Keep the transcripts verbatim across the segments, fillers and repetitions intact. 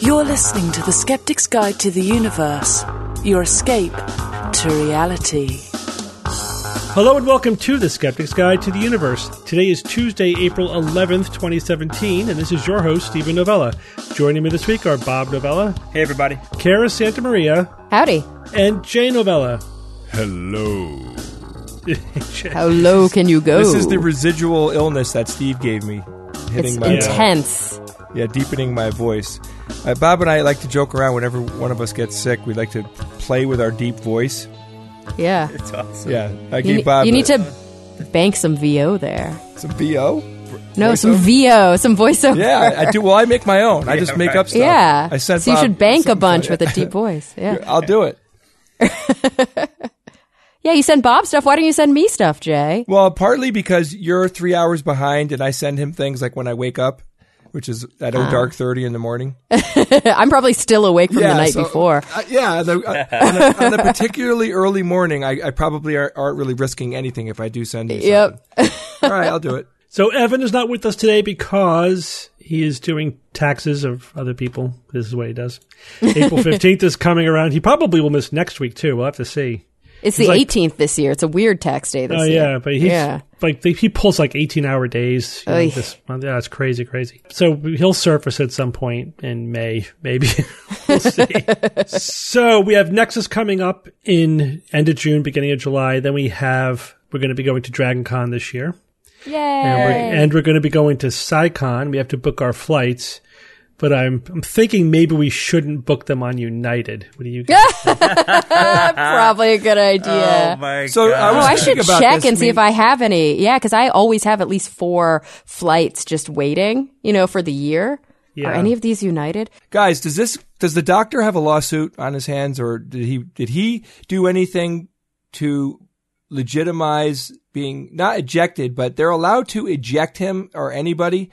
You're listening to The Skeptic's Guide to the Universe, your escape to reality. Hello and welcome to The Skeptic's Guide to the Universe. Today is Tuesday, April eleventh, twenty seventeen, and this is your host, Stephen Novella. Joining me this week are Bob Novella. Hey, everybody. Kara Santa Maria. Howdy. And Jay Novella. Hello. How low can you go? This is the residual illness that Steve gave me. Hitting It's my, intense. Uh, yeah, deepening my voice. Uh, Bob and I like to joke around whenever one of us gets sick. We like to play with our deep voice. Yeah. It's awesome. Yeah, I You, gave ne- Bob you need a- to bank some V O there. some V O. No, some Voiceover? V O, some voiceover. Yeah, I, I do. Well, I make my own. I Yeah, just make right. up stuff. Yeah. I sent so you Bob should bank a some- bunch with a deep voice. Yeah. I'll do it. Yeah, you send Bob stuff. Why don't you send me stuff, Jay? Well, partly because you're three hours behind, and I send him things like when I wake up, which is at oh dark thirty in the morning. I'm probably still awake from the night so, before. Uh, yeah, the, uh, on, a, on a particularly early morning, I, I probably are, aren't really risking anything if I do send you Yep. something. All right, I'll do it. So Evan is not with us today because he is doing taxes of other people. This is the way he does. April fifteenth is coming around. He probably will miss next week, too. We'll have to see. It's He's the like- eighteenth this year. It's a weird tax day this Oh, year. yeah, but he's Yeah. like, they, he pulls like eighteen-hour days. You know, Oy. this month. Yeah, it's crazy, crazy. So he'll surface at some point in May, maybe. We'll see. So we have Nexus coming up in end of June, beginning of July. Then we have, we're going to be going to Dragon Con this year. Yay. And we're, and we're going to be going to SciCon. We have to book our flights. But I'm I'm thinking maybe we shouldn't book them on United. What do you guys think? Probably a good idea. Oh, my So, God. I Oh, was I thinking should about check this. and I see mean- if I have any. Yeah, because I always have at least four flights just waiting, you know, for the year. Yeah. Are any of these United? Guys, does this does the doctor have a lawsuit on his hands, or did he did he do anything to legitimize being not ejected, but they're allowed to eject him or anybody,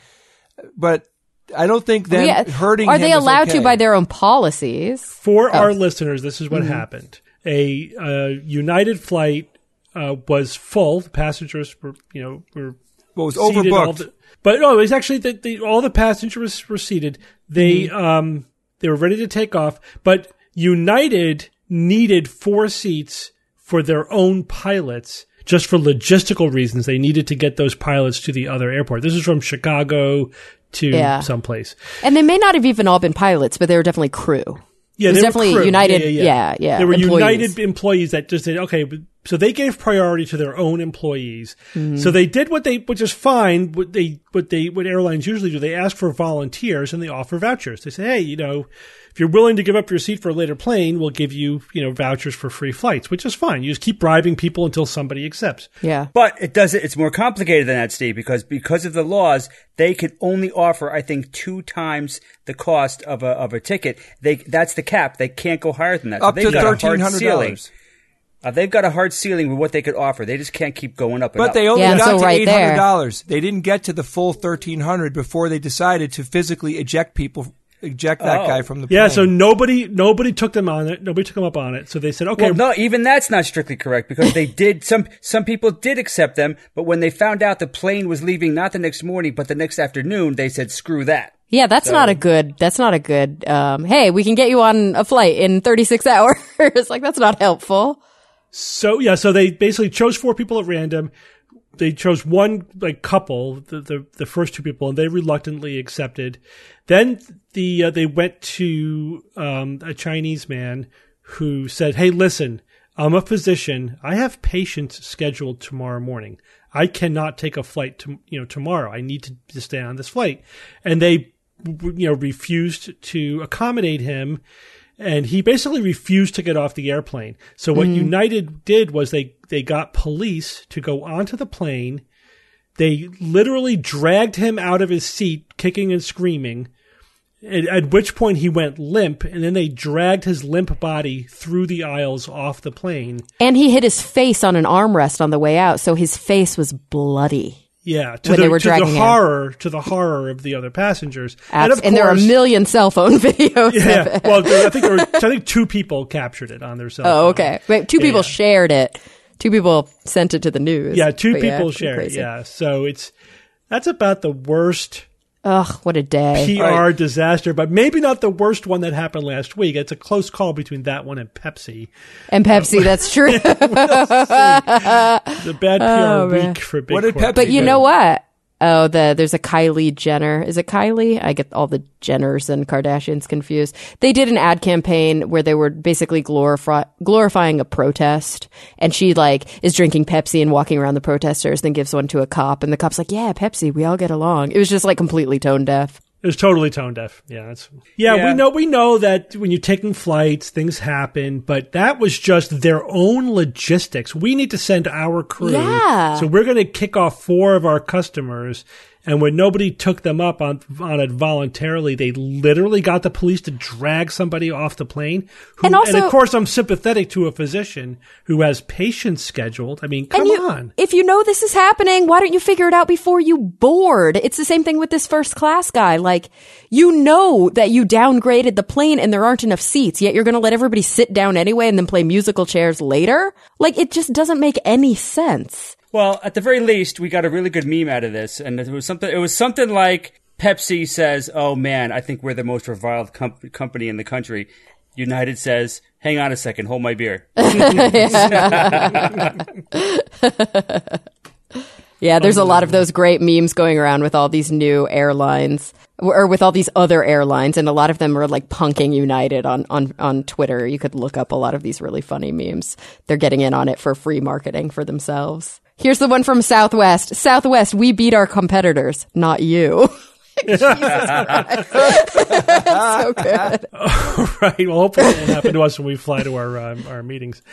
but I don't think them Yeah. hurting Are him they is allowed okay. to by their own policies? For Oh. our listeners, this is what Mm-hmm. happened. A uh, United flight uh, was full. The passengers were, you know, were Well, it was seated, all overbooked. the- but no, it was actually that the, all the passengers were seated. They Mm-hmm. um they were ready to take off, but United needed four seats for their own pilots. Just for logistical reasons, they needed to get those pilots to the other airport. This is from Chicago to Yeah. someplace. And they may not have even all been pilots, but they were definitely crew. Yeah, It was they were definitely crew. United- Yeah, yeah, yeah, yeah, There were employees. United employees that just said, okay, but- so they gave priority to their own employees. Mm-hmm. So they did what they, which is fine. What they, what they, what airlines usually do, they ask for volunteers and they offer vouchers. They say, hey, you know, if you're willing to give up your seat for a later plane, we'll give you, you know, vouchers for free flights, which is fine. You just keep bribing people until somebody accepts. Yeah. But it does it. It's more complicated than that, Steve, because because of the laws, they can only offer, I think, two times the cost of a of a ticket. They that's the cap. They can't go higher than that. So Up they've to got a hard thirteen hundred ceiling. dollars. Uh, they've got a hard ceiling with what they could offer. They just can't keep going up. And But up. they only Yeah, got so to right eight there. hundred dollars. They didn't get to the full thirteen hundred before they decided to physically eject people, eject that Oh. guy from the plane. Yeah. So nobody, nobody took them on it. Nobody took them up on it. So they said, okay, Well, no, even that's not strictly correct because they did some some people did accept them, but when they found out the plane was leaving not the next morning but the next afternoon, they said screw that. Yeah, that's not a good, that's not a good, um, hey, we can get you on a flight in thirty-six hours. Like, that's not helpful. So yeah, so they basically chose four people at random. They chose one like couple, the the, the first two people, and they reluctantly accepted. Then the uh, they went to um, a Chinese man who said, "Hey, listen, I'm a physician. I have patients scheduled tomorrow morning. I cannot take a flight to you know tomorrow. I need to, to stay on this flight." And they you know refused to accommodate him. And he basically refused to get off the airplane. So what United did was they, they got police to go onto the plane. They literally dragged him out of his seat, kicking and screaming, at, at which point he went limp. And then they dragged his limp body through the aisles off the plane. And he hit his face on an armrest on the way out, so his face was bloody. Yeah, to When the, they were to dragging the him. horror, to the horror of the other passengers. Abs- of and there are a course- million cell phone videos of Yeah, it. well, there, I think there were, I think two people captured it on their cell phone. Oh, okay. Wait, two people Yeah. shared it. Two people sent it to the news. Yeah, two But people it's shared it. crazy. Yeah, so it's that's about the worst Ugh, what a day. P R disaster, but maybe not the worst one that happened last week. It's a close call between that one and Pepsi. And Pepsi, that's true. The bad P R Oh, man. week for big What did corp- Pepsi But you do? know what? Oh, the there's a Kylie Jenner. Is it Kylie? I get all the Jenners and Kardashians confused. They did an ad campaign where they were basically glorify, glorifying a protest, and she like is drinking Pepsi and walking around the protesters, then gives one to a cop, and the cop's like, "Yeah, Pepsi, we all get along." It was just like completely tone deaf. It was totally tone deaf. Yeah, that's, yeah, Yeah. we know we know that when you're taking flights, things happen, but that was just their own logistics. We need to send our crew. Yeah. So we're going to kick off four of our customers. And when nobody took them up on on it voluntarily, they literally got the police to drag somebody off the plane. Who, And also- of course, I'm sympathetic to a physician who has patients scheduled. I mean, come and you, on. if you know this is happening, why don't you figure it out before you board? It's the same thing with this first class guy. Like, you know that you downgraded the plane and there aren't enough seats, yet you're going to let everybody sit down anyway and then play musical chairs later? Like, it just doesn't make any sense. Well, at the very least, we got a really good meme out of this, and it was something. It was something like Pepsi says, "Oh man, I think we're the most reviled com- company in the country." United says, "Hang on a second, hold my beer." Yeah, there's a lot of those great memes going around with all these new airlines or with all these other airlines, and a lot of them are like punking United on, on, on Twitter. You could look up a lot of these really funny memes. They're getting in on it for free marketing for themselves. Here's the one from Southwest. Southwest, we beat our competitors, not you. Jesus Christ. So good. Right. Well, hopefully it won't happen to us when we fly to our um, our meetings.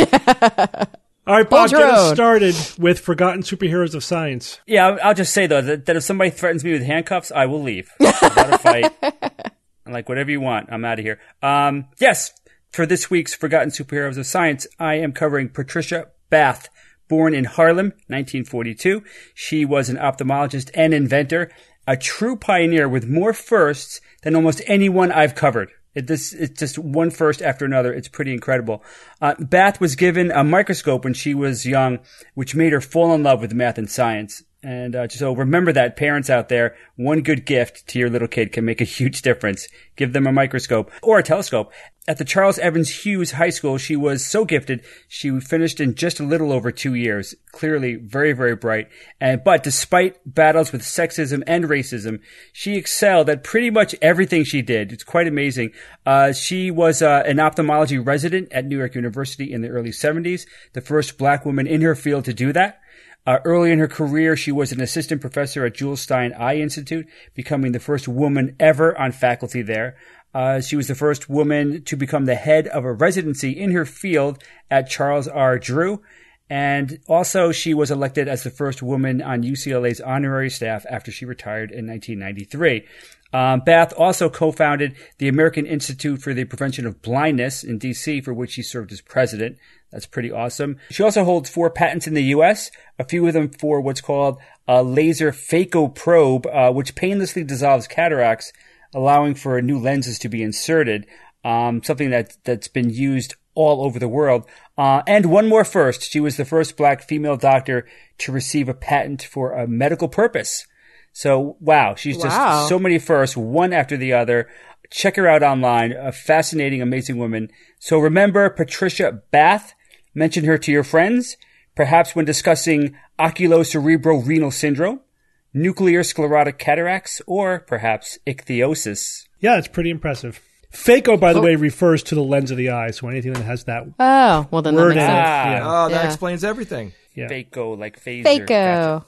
All right, Bob, Hold your get us own. started with Forgotten Superheroes of Science. Yeah, I'll, I'll just say though that, that if somebody threatens me with handcuffs, I will leave. Without a fight. I'm like, whatever you want, I'm out of here. Um, yes, for this week's Forgotten Superheroes of Science, I am covering Patricia Bath. Born in Harlem, nineteen forty-two, she was an ophthalmologist and inventor, a true pioneer with more firsts than almost anyone I've covered. It, this, it's just one first after another. It's pretty incredible. Uh, Bath was given a microscope when she was young, which made her fall in love with math and science. And uh, so remember that, parents out there, one good gift to your little kid can make a huge difference. Give them a microscope or a telescope. At the Charles Evans Hughes High School, she was so gifted, she finished in just a little over two years. Clearly very, very bright. And, but despite battles with sexism and racism, she excelled at pretty much everything she did. It's quite amazing. Uh, she was uh, an ophthalmology resident at New York University in the early seventies, the first black woman in her field to do that. Uh, early in her career, she was an assistant professor at Jules Stein Eye Institute, becoming the first woman ever on faculty there. Uh, she was the first woman to become the head of a residency in her field at Charles R. Drew. And also, she was elected as the first woman on U C L A's honorary staff after she retired in nineteen ninety-three. Um, Bath also co-founded the American Institute for the Prevention of Blindness in D C, for which she served as president. That's pretty awesome. She also holds four patents in the U S, a few of them for what's called a laser phaco probe, uh, which painlessly dissolves cataracts, allowing for new lenses to be inserted, um, something that, that's been used all over the world. Uh, and one more first. She was the first black female doctor to receive a patent for a medical purpose. So, wow, she's Wow. just so many firsts, one after the other. Check her out online. A fascinating, amazing woman. So remember Patricia Bath. Mention her to your friends, perhaps when discussing oculocerebrorenal syndrome, nuclear sclerotic cataracts, or perhaps ichthyosis. Yeah, it's pretty impressive. Phaco, by the way, refers to the lens of the eye, so anything that has that Oh, well then that word makes in it. sense. Ah. Yeah. Oh, that Yeah. explains everything. Yeah. Phaco, like phaser. Phaco. Gotcha.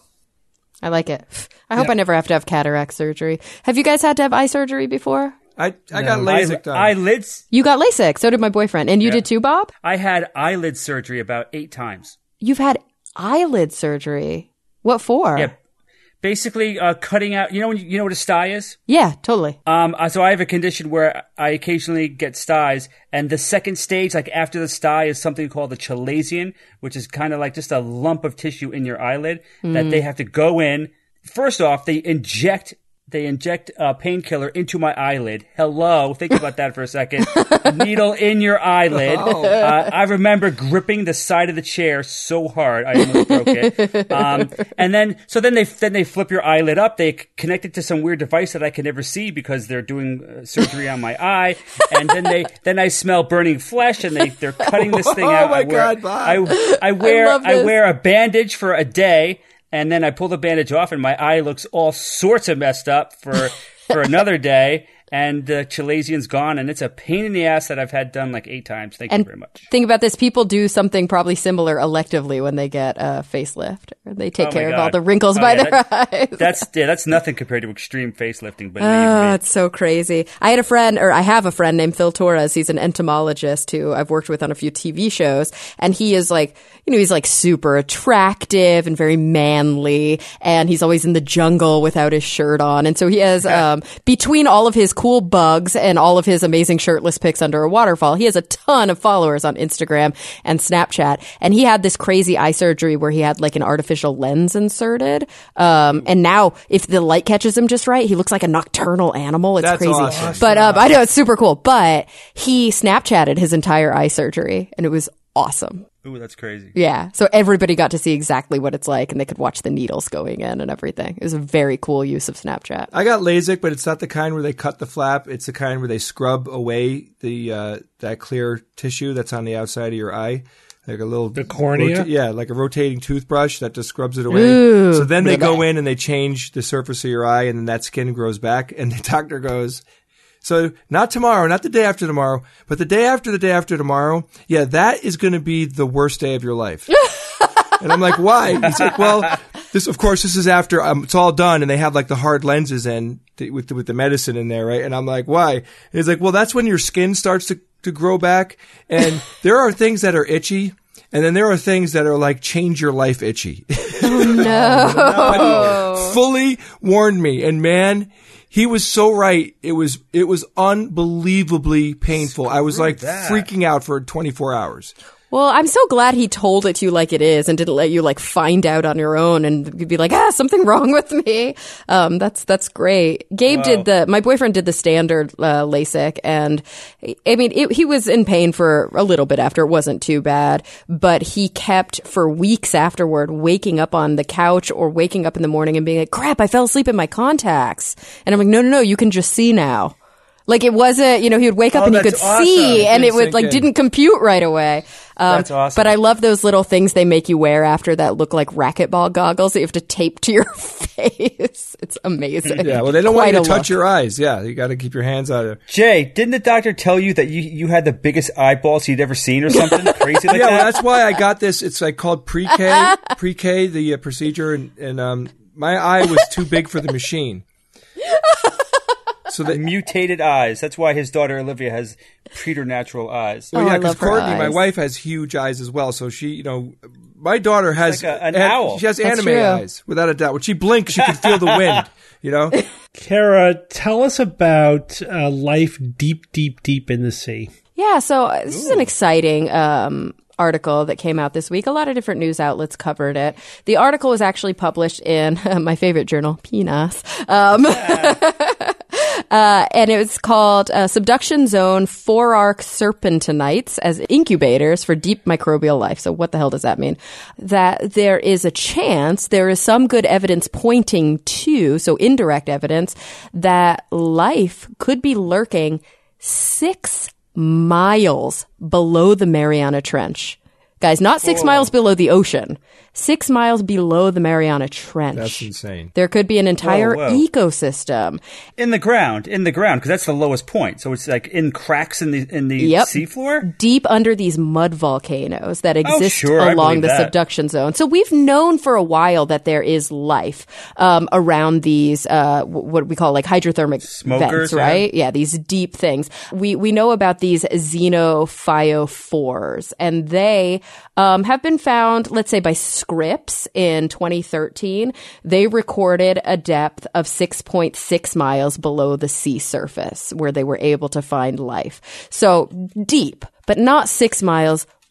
I like it. I hope Yeah. I never have to have cataract surgery. Have you guys had to have eye surgery before? I I got No. LASIK Eye- done. eyelids. You got LASIK. So did my boyfriend. And you did too, Bob? I had eyelid surgery about eight times. You've had eyelid surgery. What for? Yeah. Basically, uh, cutting out, you know, when you, you know what a sty is? Yeah, totally. Um, uh, so I have a condition where I occasionally get styes, and the second stage, like after the sty, is something called the chalazion, which is kind of like just a lump of tissue in your eyelid that they have to go in. First off, they inject they inject a painkiller into my eyelid. Hello. Think about that for a second. Needle in your eyelid. Oh. Uh, I remember gripping the side of the chair so hard I almost broke it. Um, and then, so then they then they flip your eyelid up. They connect it to some weird device that I can never see because they're doing uh, surgery on my eye. And then they then I smell burning flesh, and they they're cutting this thing out. Oh my I wear, God, Bob. I I wear love I this. wear a bandage for a day. And then I pull the bandage off, and my eye looks all sorts of messed up for for another day. And the Chalazian's gone, and it's a pain in the ass that I've had done like eight times. Thank And you very much. think about this. People do something probably similar electively when they get a facelift. They take Oh my care of God. all the wrinkles Oh, by yeah, their that- eyes. That's yeah, that's nothing compared to extreme facelifting. Believe Oh, me. it's so crazy. I had a friend, or I have a friend named Phil Torres. He's an entomologist who I've worked with on a few T V shows. And he is like, you know, he's like super attractive and very manly. And he's always in the jungle without his shirt on. And so he has, um, between all of his cool bugs and all of his amazing shirtless pics under a waterfall, he has a ton of followers on Instagram and Snapchat. And he had this crazy eye surgery where he had like an artificial lens inserted. Um, and now if the light catches him just right, he looks like a nocturnal animal. It's That's crazy. awesome. But um, I know it's super cool. But he Snapchatted his entire eye surgery, and it was awesome. Ooh, that's crazy. Yeah. So everybody got to see exactly what it's like, and they could watch the needles going in and everything. It was a very cool use of Snapchat. I got LASIK, but it's not the kind where they cut the flap. It's the kind where they scrub away the uh, that clear tissue that's on the outside of your eye. Like a little The cornea? rota- yeah, like a rotating toothbrush that just scrubs it away. Ooh. So then they go in and they change the surface of your eye, and then that skin grows back. And the doctor goes, so not tomorrow, not the day after tomorrow, but the day after the day after tomorrow. Yeah, that is going to be the worst day of your life. And I'm like, why? He's like, well, this, of course, this is after um, it's all done, and they have like the hard lenses in the, with the, with the medicine in there, right? And I'm like, why? And he's like, well, that's when your skin starts to, to grow back, and there are things that are itchy, and then there are things that are like change your life itchy. No. Fully warned me, and man, he was so right. It was it was unbelievably painful. I was like that. freaking out for twenty-four hours. Well, I'm so glad he told it to you like it is and didn't let you like find out on your own and be like, ah, something wrong with me. Um, that's, that's great. Gabe Wow. did the, my boyfriend did the standard, uh, LASIK, and I mean, it, he was in pain for a little bit after. It wasn't too bad, but he kept for weeks afterward waking up on the couch or waking up in the morning and being like, crap, I fell asleep in my contacts. And I'm like, no, no, no, you can just see now. Like it wasn't, you know, he would wake up Oh, and he could that's awesome. see, and Didn't it would sink like in. didn't compute right away. Um, That's awesome. But I love those little things they make you wear after that look like racquetball goggles that you have to tape to your face. It's amazing. Yeah, well, they don't want Quite you a to touch look. your eyes. Yeah, you got to keep your hands out of it. Jay, didn't the doctor tell you that you, you had the biggest eyeballs he'd ever seen or something crazy like Yeah, well, that? that's why I got this. It's like called pre-K, pre-K, the uh, procedure, and, and um, my eye was too big for the machine. So that Mutated eyes. That's why his daughter Olivia has preternatural eyes. Well, Oh, yeah, I because love her Courtney, my eyes. wife, has huge eyes as well. So she, you know, my daughter has like a- an an- owl. She has That's anime true. eyes, without a doubt. When she blinks, she can feel the wind. You know, Kara, tell us about uh, life deep, deep, deep in the sea. Yeah, so uh, this is an exciting um, article that came out this week. A lot of different news outlets covered it. The article was actually published in my favorite journal, P N A S. Um, Uh, and it was called uh, Subduction Zone Four-Arc Serpentinites as incubators for deep microbial life. So what the hell does that mean? That there is a chance, there is some good evidence pointing to, so indirect evidence, that life could be lurking six miles below the Mariana Trench. Guys, not six miles below the ocean, six miles below the Mariana Trench. that's insane. There could be an entire Whoa, whoa. ecosystem. In the ground, in the ground, because that's the lowest point. So it's like in cracks in the in the Yep. seafloor. Deep under these mud volcanoes that exist sure, I along believe the that. subduction zone. So we've known for a while that there is life um, around these, uh, w- what we call like hydrothermic Smokers, vents, yeah. right? Yeah, these deep things. We we know about these xenophytophores, and they um, have been found, let's say, by Scripps in twenty thirteen. They recorded a depth of six point six miles below the sea surface where they were able to find life. So deep, but not six miles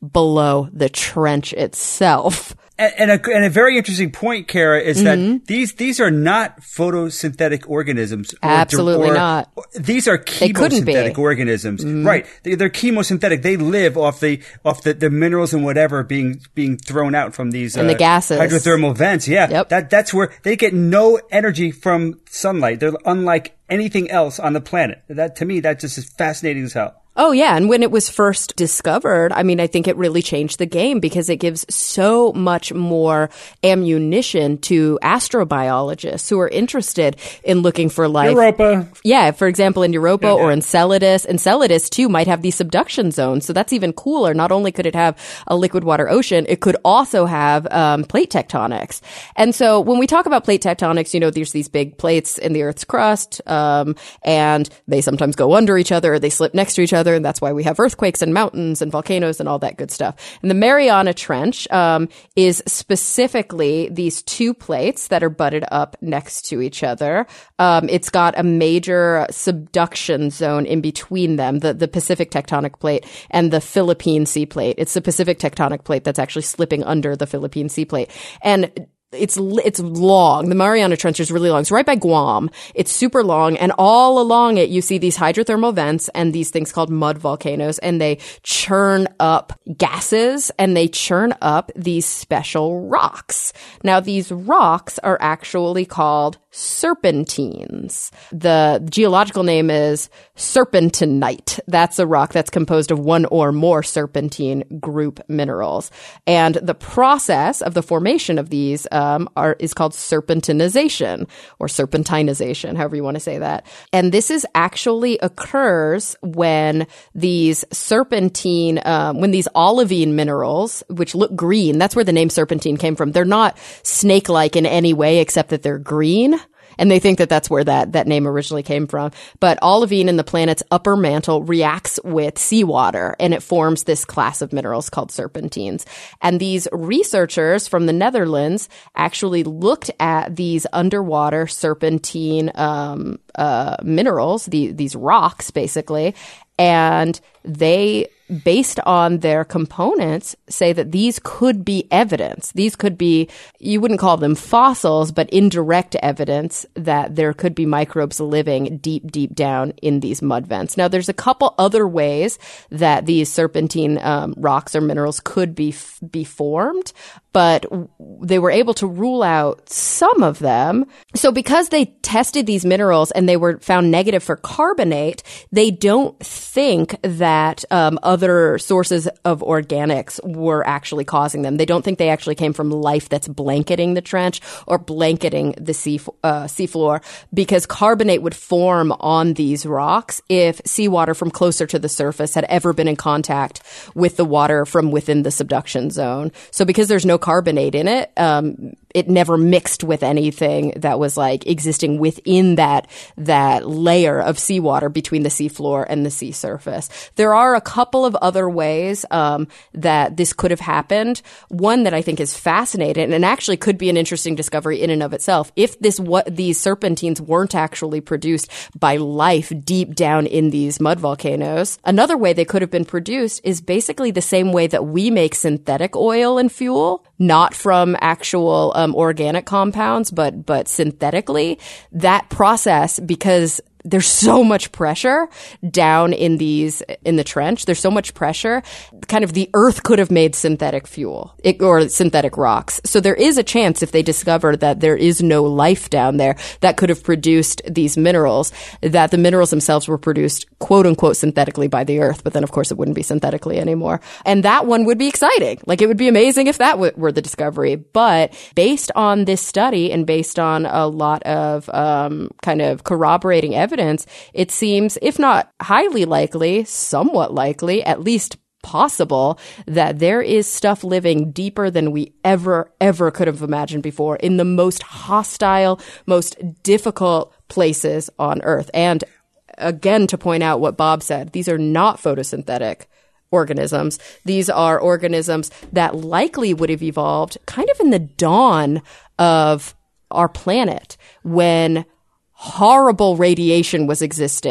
below the trench itself. And, and, a, and a very interesting point, Kara, is mm-hmm. that these these are not photosynthetic organisms. Or, Absolutely or, not. Or, these are chemosynthetic organisms, mm. right? They, they're chemosynthetic. They live off the off the, the minerals and whatever being being thrown out from these and uh, the gases, hydrothermal vents. Yeah, yep. that that's where they get no energy from sunlight. They're unlike anything else on the planet. That to me, that just is fascinating as hell. Oh, yeah. And when it was first discovered, I mean, I think it really changed the game because it gives so much more ammunition to astrobiologists who are interested in looking for life. Europa. Yeah. For example, in Europa yeah, yeah. or Enceladus. Enceladus, too, might have these subduction zones. So that's even cooler. Not only could it have a liquid water ocean, it could also have um, plate tectonics. And so when we talk about plate tectonics, you know, there's these big plates in the Earth's crust, um, and they sometimes go under each other or they slip next to each other. And that's why we have earthquakes and mountains and volcanoes and all that good stuff. And the Mariana Trench um, is specifically these two plates that are butted up next to each other. Um, it's got a major subduction zone in between them, the, the Pacific tectonic plate and the Philippine Sea Plate. It's the Pacific tectonic plate that's actually slipping under the Philippine Sea Plate. And It's it's long. The Mariana Trench is really long. It's right by Guam. It's super long. And all along it, you see these hydrothermal vents and these things called mud volcanoes. And they churn up gases and they churn up these special rocks. Now, these rocks are actually called serpentines. The geological name is serpentinite. That's a rock that's composed of one or more serpentine group minerals. And the process of the formation of these um, are is called serpentinization or serpentinization, however you want to say that. And this is actually occurs when these serpentine, um, when these olivine minerals, which look green, that's where the name serpentine came from. They're not snake-like in any way except that they're green. And they think that that's where that, that name originally came from. But olivine in the planet's upper mantle reacts with seawater, and it forms this class of minerals called serpentines. And these researchers from the Netherlands actually looked at these underwater serpentine um, uh, minerals, the, these rocks, basically, and they, based on their components, say that these could be evidence. These could be, you wouldn't call them fossils, but indirect evidence that there could be microbes living deep, deep down in these mud vents. Now, there's a couple other ways that these serpentine um, rocks or minerals could be be formed, but they were able to rule out some of them. So because they tested these minerals and they were found negative for carbonate, they don't think that um, other sources of organics were actually causing them. They don't think they actually came from life that's blanketing the trench or blanketing the sea uh, seafloor, because carbonate would form on these rocks if seawater from closer to the surface had ever been in contact with the water from within the subduction zone. So because there's no carbonate in it, um, it never mixed with anything that was like existing within that that layer of seawater between the seafloor and the sea surface. There are a couple of other ways um, that this could have happened. One that I think is fascinating and actually could be an interesting discovery in and of itself. If this what these serpentines weren't actually produced by life deep down in these mud volcanoes, another way they could have been produced is basically the same way that we make synthetic oil and fuel, not from actual um, organic compounds, but but synthetically. That process, because there's so much pressure down in these, in the trench. There's so much pressure. Kind of the earth could have made synthetic fuel it, or synthetic rocks. So there is a chance if they discover that there is no life down there that could have produced these minerals, that the minerals themselves were produced quote unquote synthetically by the earth. But then of course it wouldn't be synthetically anymore. And that one would be exciting. Like it would be amazing if that w- were the discovery. But based on this study and based on a lot of um, kind of corroborating evidence, Evidence, it seems, if not highly likely, somewhat likely, at least possible, that there is stuff living deeper than we ever, ever could have imagined before in the most hostile, most difficult places on Earth. And again, to point out what Bob said, these are not photosynthetic organisms. These are organisms that likely would have evolved kind of in the dawn of our planet when horrible radiation was existing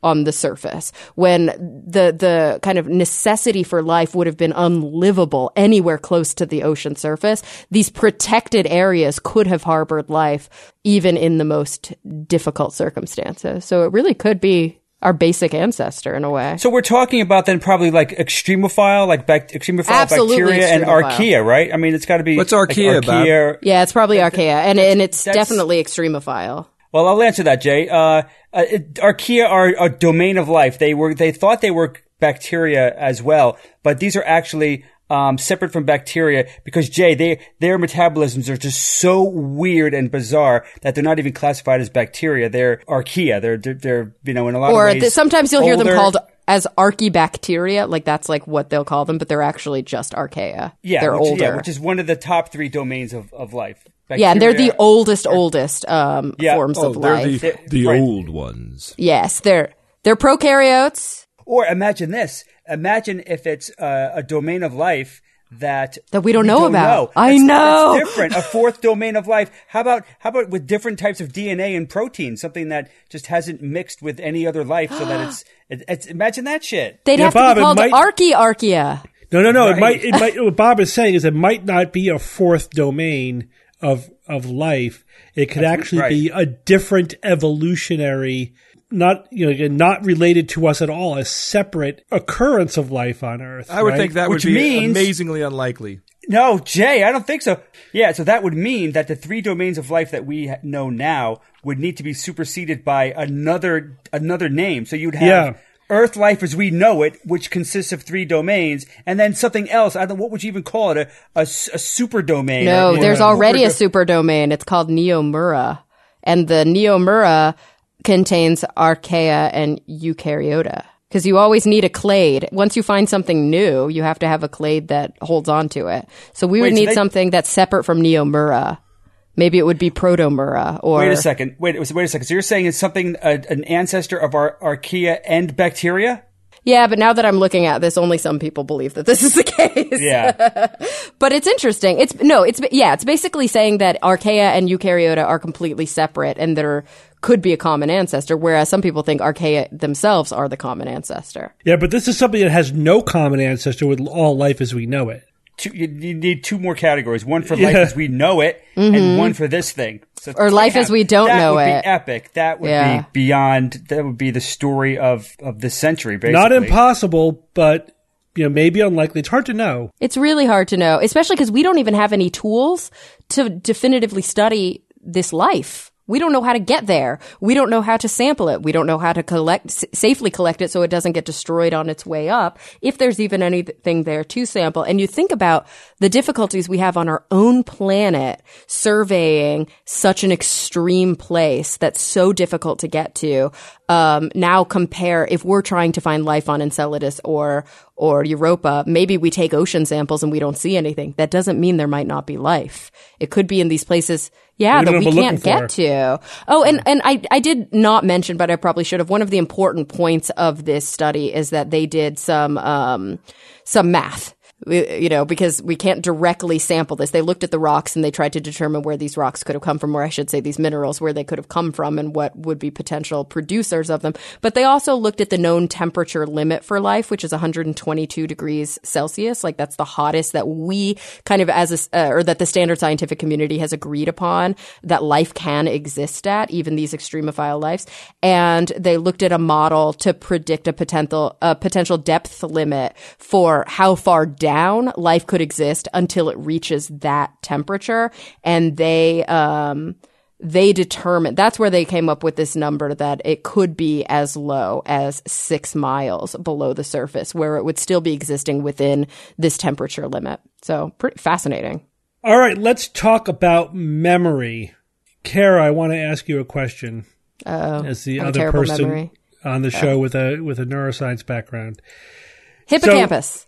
on the surface, when the the kind of necessity for life would have been unlivable anywhere close to the ocean surface. These protected areas could have harbored life even in the most difficult circumstances. So it really could be our basic ancestor in a way. So we're talking about then probably like extremophile, like bac- extremophile Absolutely bacteria and extremophile. archaea, right? I mean, it's got to be. What's archaea, like archaea. Yeah, it's probably archaea, and and it's That's- definitely extremophile. Well, I'll answer that, Jay. Uh, uh, it, archaea are a domain of life. They were, they thought they were bacteria as well, but these are actually um, separate from bacteria because, Jay, they, their metabolisms are just so weird and bizarre that they're not even classified as bacteria. They're archaea. They're, they're, they're you know, in a lot Or of ways. th- sometimes you'll hear them older- called as archaebacteria, like that's like what they'll call them, but they're actually just archaea. Yeah, they're which, older. yeah, which is one of the top three domains of, of life. Yeah, and they're the Bacteria- oldest, oldest um, Yeah. forms Oh, of they're life. the, the Right. old ones. Yes, they're they're prokaryotes Or imagine this. Imagine if it's uh, a domain of life that that we don't know about. I That's- know. That's different. A fourth domain of life. How about how about with different types of D N A and protein, something that just hasn't mixed with any other life, so that it's, it, it's imagine that shit. They'd Yeah, have Bob, to it be called might- archaearchaea. No, no, no. It Right. might, it might, what Bob is saying is it might not be a fourth domain of, of life. It could actually right. be a different evolutionary, not, you know, again, not related to us at all, a separate occurrence of life on Earth. I would right? think that Which would be means- amazingly unlikely. No, Jay, I don't think so. Yeah, so that would mean that the three domains of life that we ha- know now would need to be superseded by another another name. So you'd have Yeah. Earth life as we know it, which consists of three domains, and then something else. I don't know, what would you even call it? A, a, s- a super domain? No, or- or there's a already a super super domain. It's called Neomura. And the Neomura contains archaea and eukaryota. Because you always need a clade. Once you find something new, you have to have a clade that holds on to it. So we would Wait, so need they- something that's separate from Neomura. Maybe it would be Protomura or Wait a second. Wait, wait a second. So you're saying it's something, uh, an ancestor of our archaea and bacteria? Yeah, but now that I'm looking at this, only some people believe that this is the case. Yeah. But it's interesting. It's no, it's yeah, it's basically saying that archaea and eukaryota are completely separate and there could be a common ancestor, whereas some people think archaea themselves are the common ancestor. Yeah, but this is something that has no common ancestor with all life as we know it. Two, you, you need two more categories. One for life Yeah. as we know it, and one for this thing. So Or life as we don't that know would it. Be epic. That would Yeah. be beyond. That would be the story of of this century. Basically, Not impossible, but you know, maybe unlikely. It's hard to know. It's really hard to know, especially because we don't even have any tools to definitively study this life. We don't know how to get there. We don't know how to sample it. We don't know how to collect, s- safely collect it so it doesn't get destroyed on its way up, if there's even anything there to sample. And you think about the difficulties we have on our own planet surveying such an extreme place that's so difficult to get to. Um, now compare if we're trying to find life on Enceladus or or Europa, maybe we take ocean samples and we don't see anything. That doesn't mean there might not be life. It could be in these places, yeah, We that don't we know what we're can't looking get to. Oh, and, and I, I did not mention, but I probably should have. One of the important points of this study is that they did some, um, some math. We- You know, because we can't directly sample this. They looked at the rocks and they tried to determine where these rocks could have come from, or I should say these minerals, where they could have come from and what would be potential producers of them. But they also looked at the known temperature limit for life, which is one hundred twenty-two degrees Celsius. Like that's the hottest that we kind of as a, uh, or that the standard scientific community has agreed upon that life can exist at, even these extremophile lives. And they looked at a model to predict a potential, a potential depth limit for how far down down life could exist until it reaches that temperature. And they, um, they determined, that's where they came up with this number that it could be as low as six miles below the surface, where it would still be existing within this temperature limit. So pretty fascinating. All right, let's talk about memory. Kara, I want to ask you a question. Uh, As the I have a other terrible person memory. on the show with a with a neuroscience background. Hippocampus.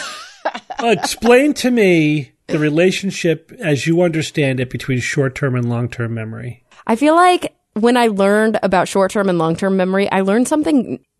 Explain to me the relationship as you understand it between short-term and long-term memory. I feel like when I learned about short-term and long-term memory, I learned something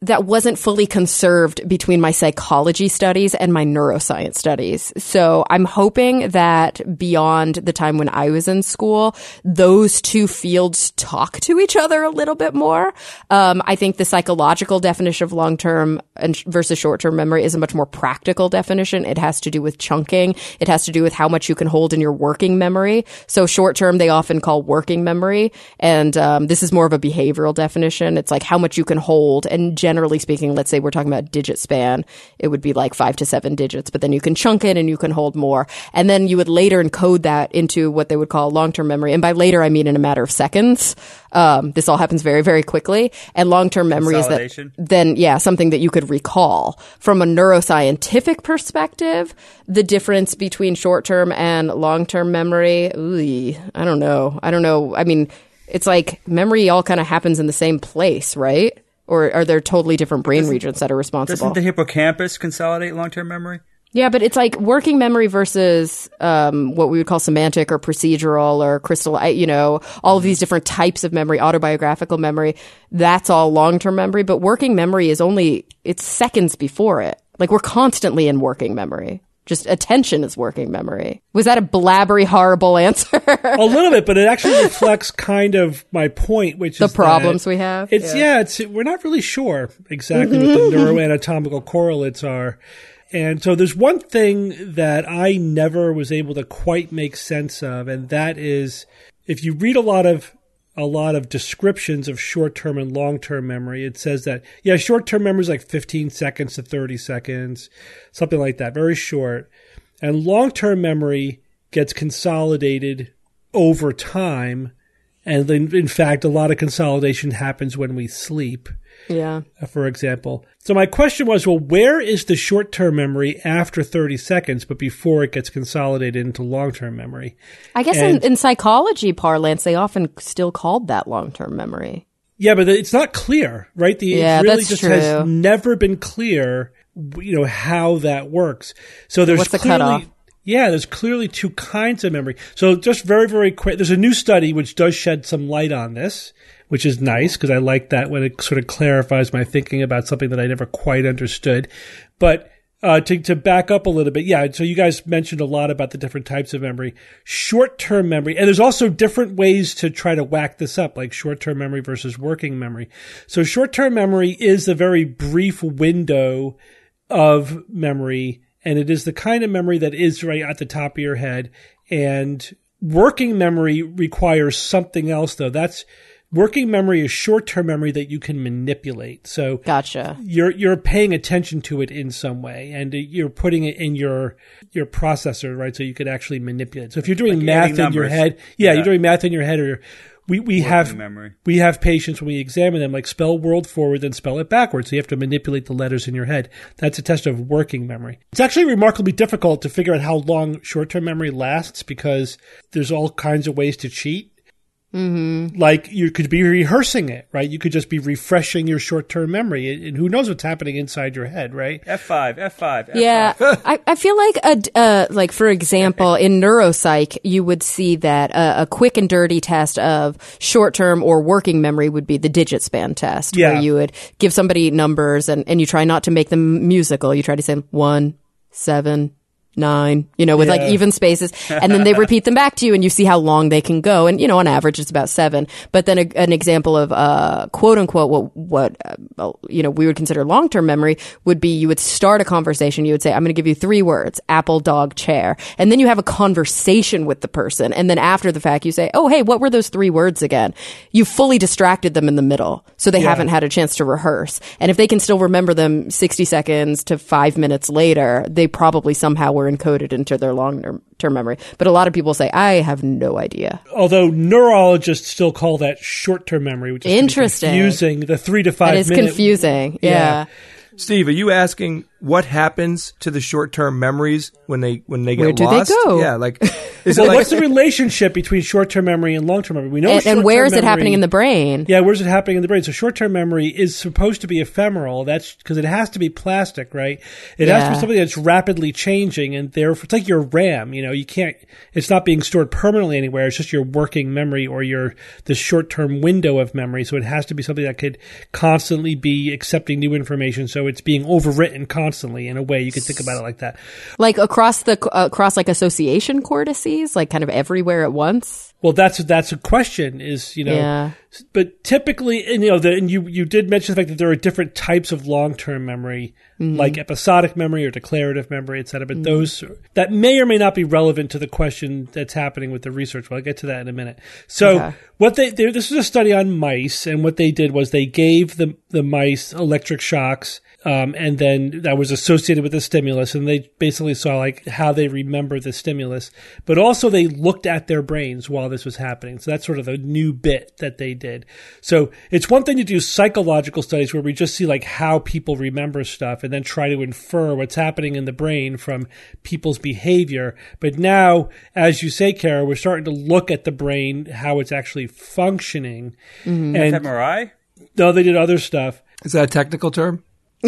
that wasn't fully conserved between my psychology studies and my neuroscience studies. So I'm hoping that beyond the time when I was in school, those two fields talk to each other a little bit more. Um, I think the psychological definition of long-term and versus short-term memory is a much more practical definition. It has to do with chunking. It has to do with how much you can hold in your working memory. So short-term, they often call working memory. And um, this is more of a behavioral definition. It's like how much you can hold. And generally speaking, let's say we're talking about digit span, it would be like five to seven digits, but then you can chunk it and you can hold more. And then you would later encode that into what they would call long-term memory. And by later, I mean in a matter of seconds. Um, this all happens very, very quickly. And long-term memory is that then, yeah, something that you could recall. From a neuroscientific perspective, the difference between short-term and long-term memory, ooh, I don't know. I don't know. I mean, it's like memory all kind of happens in the same place, right? Or are there totally different brain doesn't, regions that are responsible? Doesn't the hippocampus consolidate long-term memory? Yeah, but it's like working memory versus um, what we would call semantic or procedural or crystal, you know, all of these different types of memory, autobiographical memory. That's all long-term memory. But working memory is only, it's seconds before it. Like we're constantly in working memory. Just attention is working memory. Was that a blabbery, horrible answer? A little bit, but it actually reflects kind of my point, which the is the problems that we have. It's yeah. yeah, it's we're not really sure exactly what the neuroanatomical correlates are, and so there's one thing that I never was able to quite make sense of, and that is if you read a lot of a lot of descriptions of short-term and long-term memory, it says that, yeah, short-term memory is like fifteen seconds to thirty seconds, something like that, very short. And long-term memory gets consolidated over time. And then, in fact, a lot of consolidation happens when we sleep, yeah, for example. So my question was, well, where is the short-term memory after thirty seconds, but before it gets consolidated into long-term memory? I guess and, in, in psychology parlance, they often still called that long-term memory. Yeah, but it's not clear, right? The, yeah, it really that's just true. has never been clear, you know, how that works. So there's What's the clearly, cutoff? Yeah, there's clearly two kinds of memory. So just very, very quick, there's a new study which does shed some light on this, which is nice because I like that when it sort of clarifies my thinking about something that I never quite understood. But uh, to, to back up a little bit, yeah, so you guys mentioned a lot about the different types of memory. Short-term memory, and there's also different ways to try to whack this up, like short-term memory versus working memory. So short-term memory is a very brief window of memory, and it is the kind of memory that is right at the top of your head. And working memory requires something else, though. That's working memory is short-term memory that you can manipulate. So gotcha. You're you're paying attention to it in some way, and you're putting it in your your processor, right? So you could actually manipulate. So if you're doing like math in numbers. your head, yeah, yeah, you're doing math in your head, or we we working have memory. we have patients when we examine them, like spell world forward, then spell it backwards. So you have to manipulate the letters in your head. That's a test of working memory. It's actually remarkably difficult to figure out how long short-term memory lasts because there's all kinds of ways to cheat. Mm-hmm. Like you could be rehearsing it, right? You could just be refreshing your short-term memory, and who knows what's happening inside your head, right? F five, F five, F five. Yeah, I, I feel like a uh, like for example, in neuropsych, you would see that a, a quick and dirty test of short-term or working memory would be the digit span test, Yeah. where you would give somebody numbers and and you try not to make them musical. You try to say one, seven. Nine, you know, with Yeah. like even spaces, and then they repeat them back to you and you see how long they can go. And, you know, on average, it's about seven. But then a, an example of, uh, quote unquote, what, what, uh, you know, we would consider long-term memory would be you would start a conversation. You would say, I'm going to give you three words, apple, dog, chair. And then you have a conversation with the person. And then after the fact, you say, oh, hey, what were those three words again? You fully distracted them in the middle. So they Yeah. haven't had a chance to rehearse. And if they can still remember them sixty seconds to five minutes later, they probably somehow were encoded into their long-term memory. But a lot of people say, I have no idea. Although neurologists still call that short-term memory, which is Interesting. confusing. The three to five That is minute. confusing. Yeah. Yeah. Steve, are you asking what happens to the short-term memories when they when they get Where do lost? they go? Yeah, like is well, it like what's the relationship between short-term memory and long-term memory? We know, And, and where is short-term it happening memory- in the brain? Yeah, where's it happening in the brain? So short-term memory is supposed to be ephemeral. That's because it has to be plastic, right? It has to be Yeah. something that's rapidly changing, and therefore it's like your RAM. You know, you can't. It's not being stored permanently anywhere. It's just your working memory or your the short-term window of memory. So it has to be something that could constantly be accepting new information. So it's being overwritten constantly. In a way, you could think about it like that. Like across the uh, across like association cortices, like kind of everywhere at once. Well, that's that's a question. Is you know, Yeah. but typically, and you know, the, and you you did mention the fact that there are different types of long term memory, Mm-hmm. like episodic memory or declarative memory, et cetera. But those that may or may not be relevant to the question that's happening with the research. Well, I'll get to that in a minute. So, Okay. what they, they this was a study on mice, and what they did was they gave the the mice electric shocks. Um, and then that was associated with the stimulus, and they basically saw like how they remember the stimulus, but also they looked at their brains while this was happening. So that's sort of a new bit that they did. So it's one thing to do psychological studies where we just see like how people remember stuff and then try to infer what's happening in the brain from people's behavior. But now, as you say, Kara, we're starting to look at the brain, how it's actually functioning. And fMRI? no, they did other stuff. is that a technical term?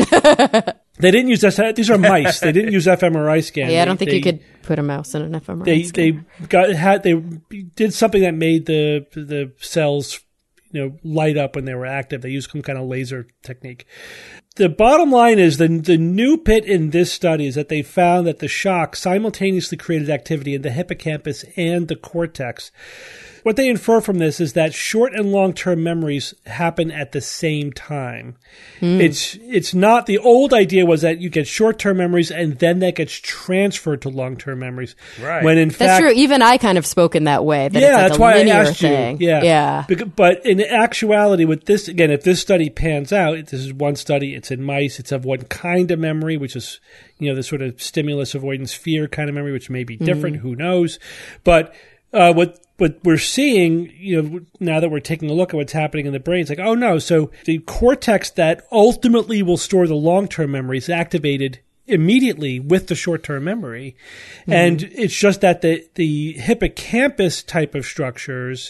They didn't use S. These are mice. They didn't use fMRI scan. Yeah, I don't They- think they, you could put a mouse in an fMRI. They scan. they got had they did something that made the the cells you know light up when they were active. They used some kind of laser technique. The bottom line is the the new bit in this study is that they found that the shock simultaneously created activity in the hippocampus and the cortex. What they infer from this is that short and long-term memories happen at the same time. It's it's not the old idea was that you get short-term memories and then that gets transferred to long-term memories. Right. When in That's fact, true. Even I kind of spoke in that way. That yeah, it's like that's a why I linear asked thing. you. Yeah, yeah. Bec- But in actuality, with this again, if this study pans out, this is one study. It's in mice. It's of one kind of memory, which is you know the sort of stimulus avoidance fear kind of memory, which may be different. Who knows? But uh, what what we're seeing, you know, now that we're taking a look at what's happening in the brain, it's like, oh no, so the cortex that ultimately will store the long-term memory is activated immediately with the short-term memory. Mm-hmm. And it's just that the, the hippocampus type of structures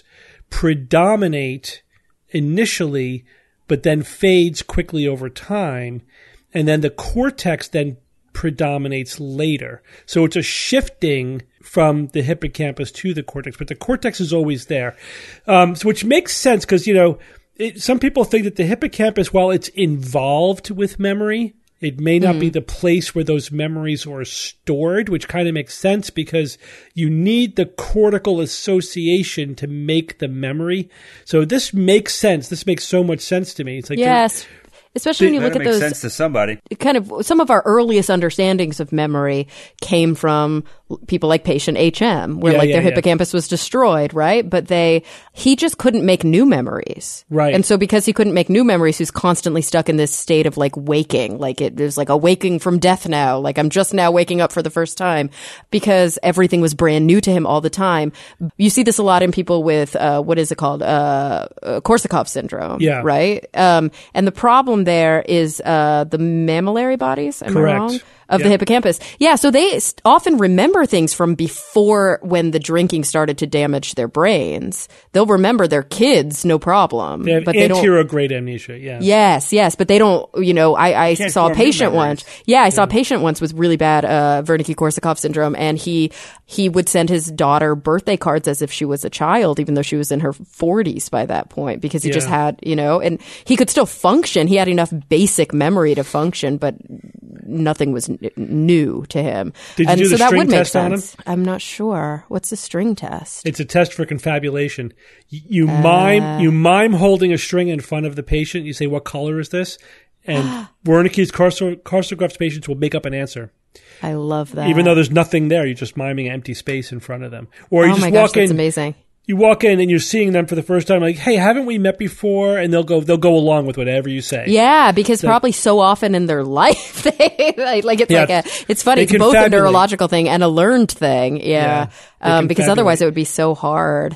predominate initially, but then fades quickly over time. And then the cortex then predominates later. So it's a shifting from the hippocampus to the cortex, but the cortex is always there, um, so which makes sense because, you know, it, some people think that the hippocampus, while it's involved with memory, it may not mm-hmm. be the place where those memories are stored, which kind of makes sense because you need the cortical association to make the memory. So this makes sense. This makes so much sense to me. It's like yes. Especially when you look that at makes those, sense to somebody. Kind of some of our earliest understandings of memory came from people like patient H M, where yeah, like yeah, their yeah. hippocampus was destroyed, right? But they, he just couldn't make new memories. Right. And so because he couldn't make new memories, he's constantly stuck in this state of like waking, like it was like a waking from death now. Like I'm just now waking up for the first time because everything was brand new to him all the time. You see this a lot in people with, uh, what is it called? Uh, uh Korsakoff syndrome. Yeah. Right. Um, and the problem there is uh, the mammillary bodies. Am Correct. I wrong? Of Yep. the hippocampus. Yeah, so they st- often remember things from before when the drinking started to damage their brains. They'll remember their kids, no problem. They have but they don't. anterograde amnesia, yeah. Yes, yes, but they don't, you know, I, I Can't saw a form new patient memories. once. Yeah, I saw a patient once with really bad uh, Wernicke-Korsakoff syndrome, and he he would send his daughter birthday cards as if she was a child, even though she was in her forties by that point, because he just Yeah. had, you know, and he could still function. He had enough basic memory to function, but nothing was n- new to him. Did you and do so the that string would make test on him? sense. I'm not sure. What's the string test? It's a test for confabulation. Y- You Uh. mime you mime holding a string in front of the patient. You say, "What color is this?" And Wernicke's Korsakoff's patients will make up an answer, I love that. even though there's nothing there. You're just miming empty space in front of them, or you oh just my gosh, walk that's in. amazing. You walk in and you're seeing them for the first time. Like, hey, haven't we met before? And they'll go they'll go along with whatever you say. Yeah, because probably so often in their life, they, like, like it's Yeah. like a, it's funny. They It's both a confabulate. neurological thing and a learned thing. Yeah, Yeah. They um, because confabulate. otherwise it would be so hard.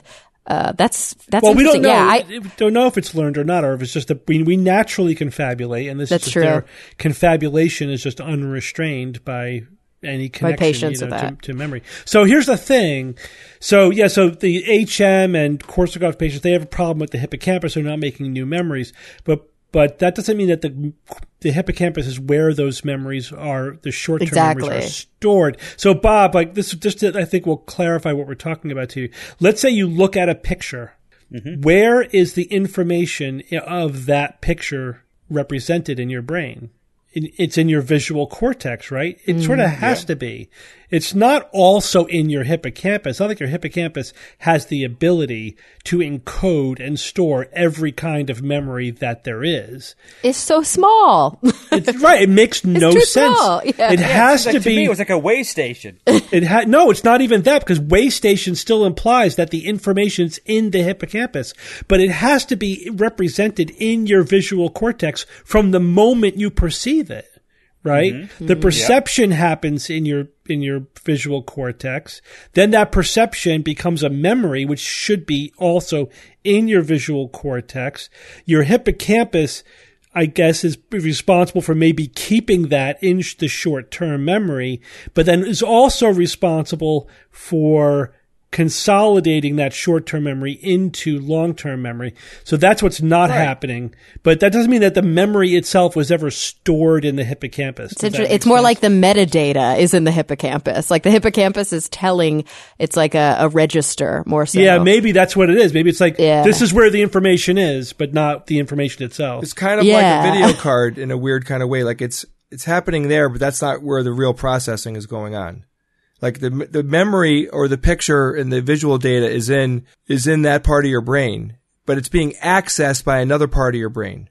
Uh, that's that's well, we don't interesting. know. Yeah, I, we don't know if it's learned or not, or if it's just that we we naturally confabulate, and this That's is just true. their confabulation is just unrestrained by any connection patience you know, with to, that. to memory. So here's the thing. So yeah, so the H M and Korsakoff patients, they have a problem with the hippocampus. They're not making new memories, but but that doesn't mean that the the hippocampus is where those memories are. The short term Exactly. memories are stored. So Bob, like this, just to, I think will clarify what we're talking about to you. Let's say you look at a picture. Mm-hmm. Where is the information of that picture represented in your brain? It's in your visual cortex, right? It mm, sort of has yeah. to be. It's not also in your hippocampus. It's not like your hippocampus has the ability to encode and store every kind of memory that there is. It's so small. It's right. It makes no too sense. Small. Yeah. It yeah, has like, to, to be. me, it was like a way station. It ha- no, it's not even that, because way station still implies that the information's in the hippocampus, but it has to be represented in your visual cortex from the moment you perceive it. Right? Mm-hmm. The perception yep. happens in your in your visual cortex. Then that perception becomes a memory, which should be also in your visual cortex. Your hippocampus, I guess, is responsible for maybe keeping that in the short-term memory, but then is also responsible for consolidating that short-term memory into long-term memory. So that's what's not right. happening. But that doesn't mean that the memory itself was ever stored in the hippocampus. It's, inter- it's more sense? like the metadata is in the hippocampus. Like the hippocampus is telling, it's like a, a register more so. Yeah, maybe that's what it is. Maybe it's like, yeah. this is where the information is, but not the information itself. It's kind of yeah. like a video card in a weird kind of way. Like it's it's happening there, but that's not where the real processing is going on. Like the the memory or the picture and the visual data is in is in that part of your brain, but it's being accessed by another part of your brain.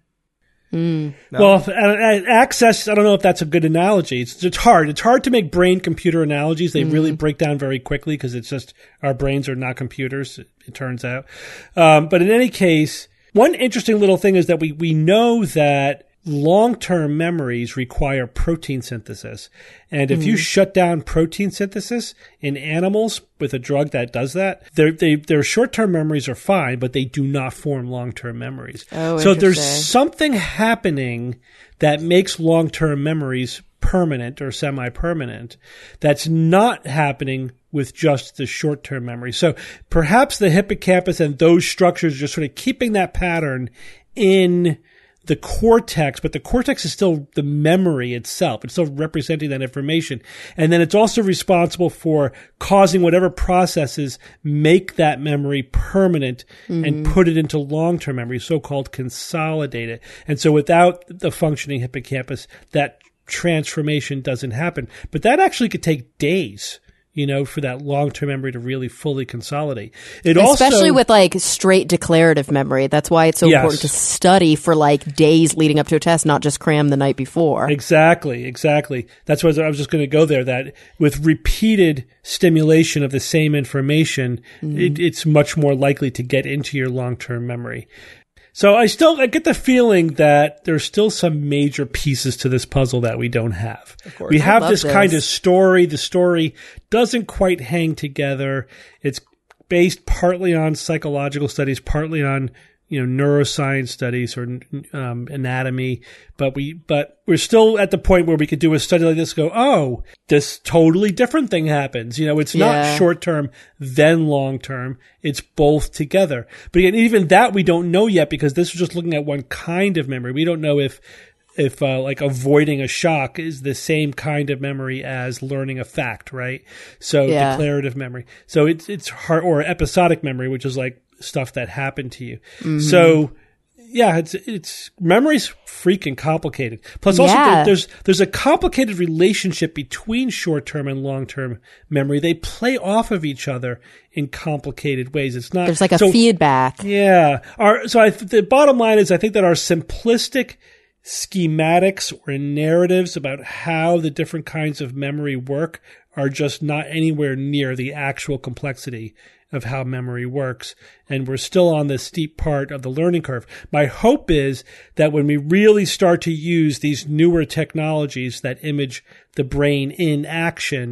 Mm. No? Well, uh, access, I don't know if that's a good analogy. It's, it's hard. It's hard to make brain-computer analogies. They mm. really break down very quickly because it's just our brains are not computers, it, it turns out. Um, but in any case, one interesting little thing is that we, we know that long-term memories require protein synthesis. And if mm. you shut down protein synthesis in animals with a drug that does that, their they, their short-term memories are fine, but they do not form long-term memories. Oh, so there's something happening that makes long-term memories permanent or semi-permanent that's not happening with just the short-term memory. So perhaps the hippocampus and those structures are just sort of keeping that pattern in the cortex, but the cortex is still the memory itself. It's still representing that information. And then it's also responsible for causing whatever processes make that memory permanent mm-hmm. and put it into long-term memory, so-called consolidate it. And so without the functioning hippocampus, that transformation doesn't happen. But that actually could take days, you know, for that long-term memory to really fully consolidate. It Especially also, with like straight declarative memory. That's why it's so yes. important to study for like days leading up to a test, not just cram the night before. Exactly, exactly. That's what I was just going to go there, that with repeated stimulation of the same information, mm-hmm. it, it's much more likely to get into your long-term memory. So I still I get the feeling that there's still some major pieces to this puzzle that we don't have. Of course. We have I love this, this kind of story. The story doesn't quite hang together. It's based partly on psychological studies, partly on, you know, neuroscience studies or um, anatomy, but we but we're still at the point where we could do a study like this, and go, oh, this totally different thing happens. You know, it's Yeah. not short term then long term. It's both together. But again, even that we don't know yet, because this is just looking at one kind of memory. We don't know if if uh, like avoiding a shock is the same kind of memory as learning a fact, right? So Yeah. declarative memory. So it's it's hard, or episodic memory, which is like stuff that happened to you. Mm-hmm. So yeah, it's it's memory's freaking complicated. Plus, also Yeah. there, there's there's a complicated relationship between short term and long term memory. They play off of each other in complicated ways. It's not There's like a so, feedback. Yeah. Our so I, the bottom line is I think that our simplistic schematics or narratives about how the different kinds of memory work are just not anywhere near the actual complexity of how memory works. And we're still on the steep part of the learning curve. My hope is that when we really start to use these newer technologies that image the brain in action,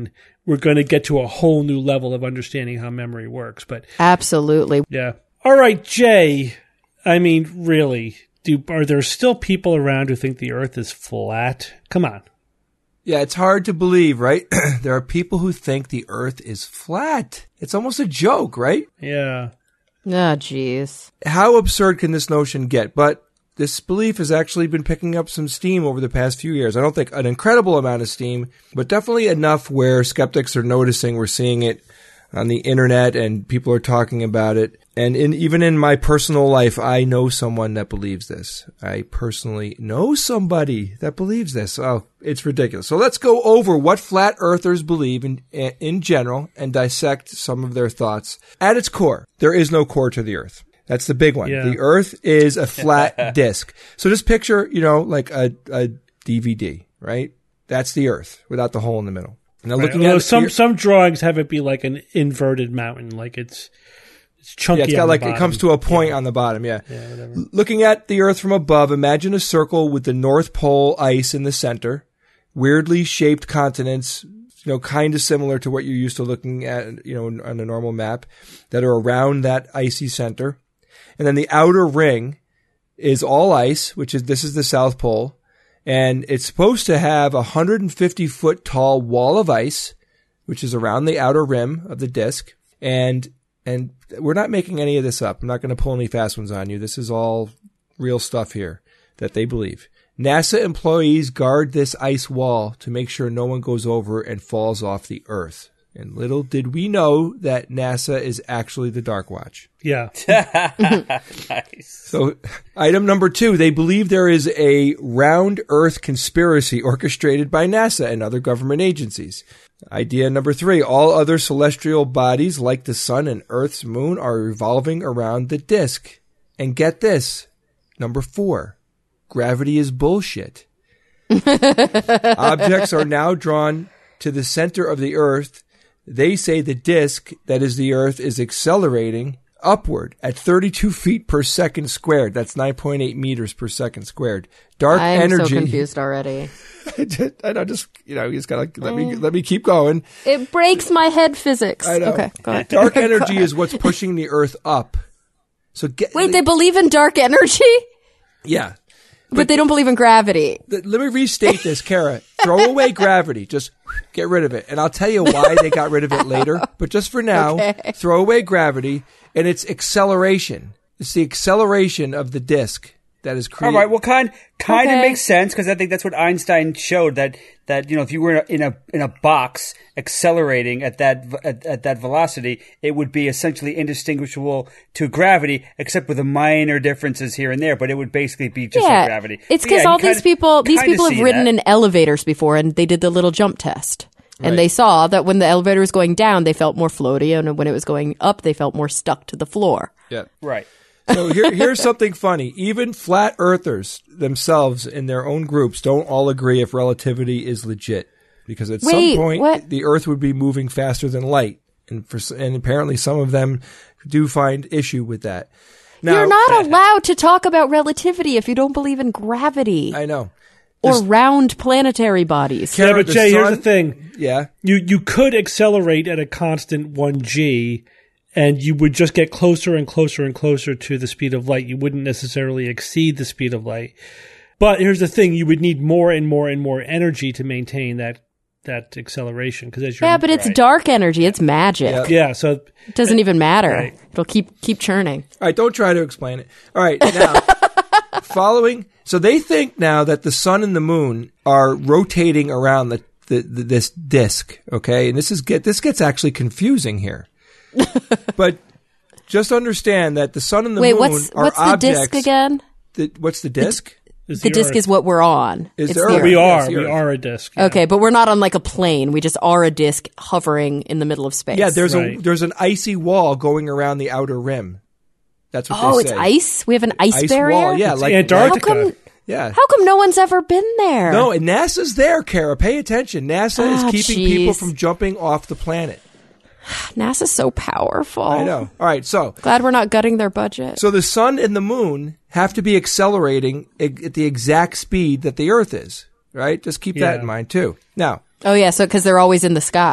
we're going to get to a whole new level of understanding how memory works. But Absolutely. yeah. All right, Jay. I mean, really, do are there still people around who think the Earth is flat? Come on. Yeah, it's hard to believe, right? There are people who think the Earth is flat. It's almost a joke, right? Yeah. Oh, jeez. How absurd can this notion get? But this belief has actually been picking up some steam over the past few years. I don't think an incredible amount of steam, but definitely enough where skeptics are noticing. We're seeing it on the internet and people are talking about it. And in, even in my personal life, I know someone that believes this. I personally know somebody that believes this. Oh, it's ridiculous. So let's go over what flat earthers believe in, in general and dissect some of their thoughts. At its core, there is no core to the Earth. That's the big one. Yeah. The Earth is a flat disk. So just picture, you know, like a, a D V D, right? That's the Earth without the hole in the middle. Now Right. looking Although at it, some here- some drawings have it be like an inverted mountain, like it's it's chunky. yeah, it's got on the like, it bottom. comes to a point on the bottom, yeah. Yeah, whatever. L- Looking at the Earth from above, imagine a circle with the North Pole ice in the center, weirdly shaped continents, you know, kind of similar to what you're used to looking at, you know, on a normal map, that are around that icy center. And then the outer ring is all ice, which is, this is the South Pole. And it's supposed to have a one hundred fifty foot tall wall of ice, which is around the outer rim of the disk. And, and we're not making any of this up. I'm not going to pull any fast ones on you. This is all real stuff here that they believe. NASA employees guard this ice wall to make sure no one goes over and falls off the Earth. And little did we know that NASA is actually the Dark Watch. Yeah. Nice. So item number two, they believe there is a round Earth conspiracy orchestrated by NASA and other government agencies. Idea number three, all other celestial bodies like the sun and Earth's moon are revolving around the disk. And get this, number four, gravity is bullshit. Objects are now drawn to the center of the Earth. They say the disk, that is the Earth, is accelerating upward at thirty-two feet per second squared. That's nine point eight meters per second squared. Dark I'm energy. so confused already. I know, just, you know, you just gotta let me, let me keep going. It breaks my head physics. I know. Okay, go ahead. Dark energy is what's pushing the Earth up. So get, Wait, they believe in dark energy? yeah. But they don't believe in gravity. Let me restate this, Kara. Throw away gravity. Just get rid of it. And I'll tell you why they got rid of it later. But just for now, Okay. throw away gravity and it's acceleration. It's the acceleration of the disk that is All created. right. Well, kind kind of Okay. makes sense because I think that's what Einstein showed that that you know if you were in a in a, in a box accelerating at that v- at, at that velocity, it would be essentially indistinguishable to gravity, except with the minor differences here and there. But it would basically be just yeah, like gravity. it's But because yeah, all you kinda- these people, these kinda people have see ridden that. in elevators before, and they did the little jump test, and Right. they saw that when the elevator was going down, they felt more floaty, and when it was going up, they felt more stuck to the floor. Yeah. Right. So here, here's something funny. Even flat earthers themselves in their own groups don't all agree if relativity is legit. Because at Wait, some point, what? the Earth would be moving faster than light. And for, and apparently some of them do find issue with that. Now, You're not allowed to talk about relativity if you don't believe in gravity I know. or round planetary bodies. Yeah, Kara, but the Jay, here's sun- the thing. Yeah. You you could accelerate at a constant one g, and you would just get closer and closer and closer to the speed of light. You wouldn't necessarily exceed the speed of light. But here's the thing. You would need more and more and more energy to maintain that that acceleration. Because as you're, Yeah, but it's Right. dark energy. It's magic. Yeah. yeah, so It doesn't even matter. Right. It'll keep keep churning. All right, don't try to explain it. All right, now, following. So they think now that the sun and the moon are rotating around the, the, the this disk, okay? And this is get this gets actually confusing here. But just understand that the sun and the Wait, moon what's are what's the objects. disc again? The, what's the disc? is The disc Earth. is what we're on. Is It's the the Earth. Earth. We Yes, are. the We Earth. are a disc. yeah. Okay, but we're not on like a plane. We just are a disc hovering in the middle of space. Yeah, there's a Right. there's an icy wall going around the outer rim. That's what Oh, they it's say. ice? We have an ice, Ice barrier? wall, yeah, It's like Antarctica. How come, yeah. how come no one's ever been there? No, and NASA's there, Kara. Pay attention. NASA Ah, is keeping people jeez. from jumping off the planet. NASA's so powerful. I know. All right, so Glad we're not gutting their budget. so the sun and the moon have to be accelerating eg- at the exact speed that the Earth is, right? Just keep that Yeah. in mind too. Now, Oh, yeah, so because they're always in the sky.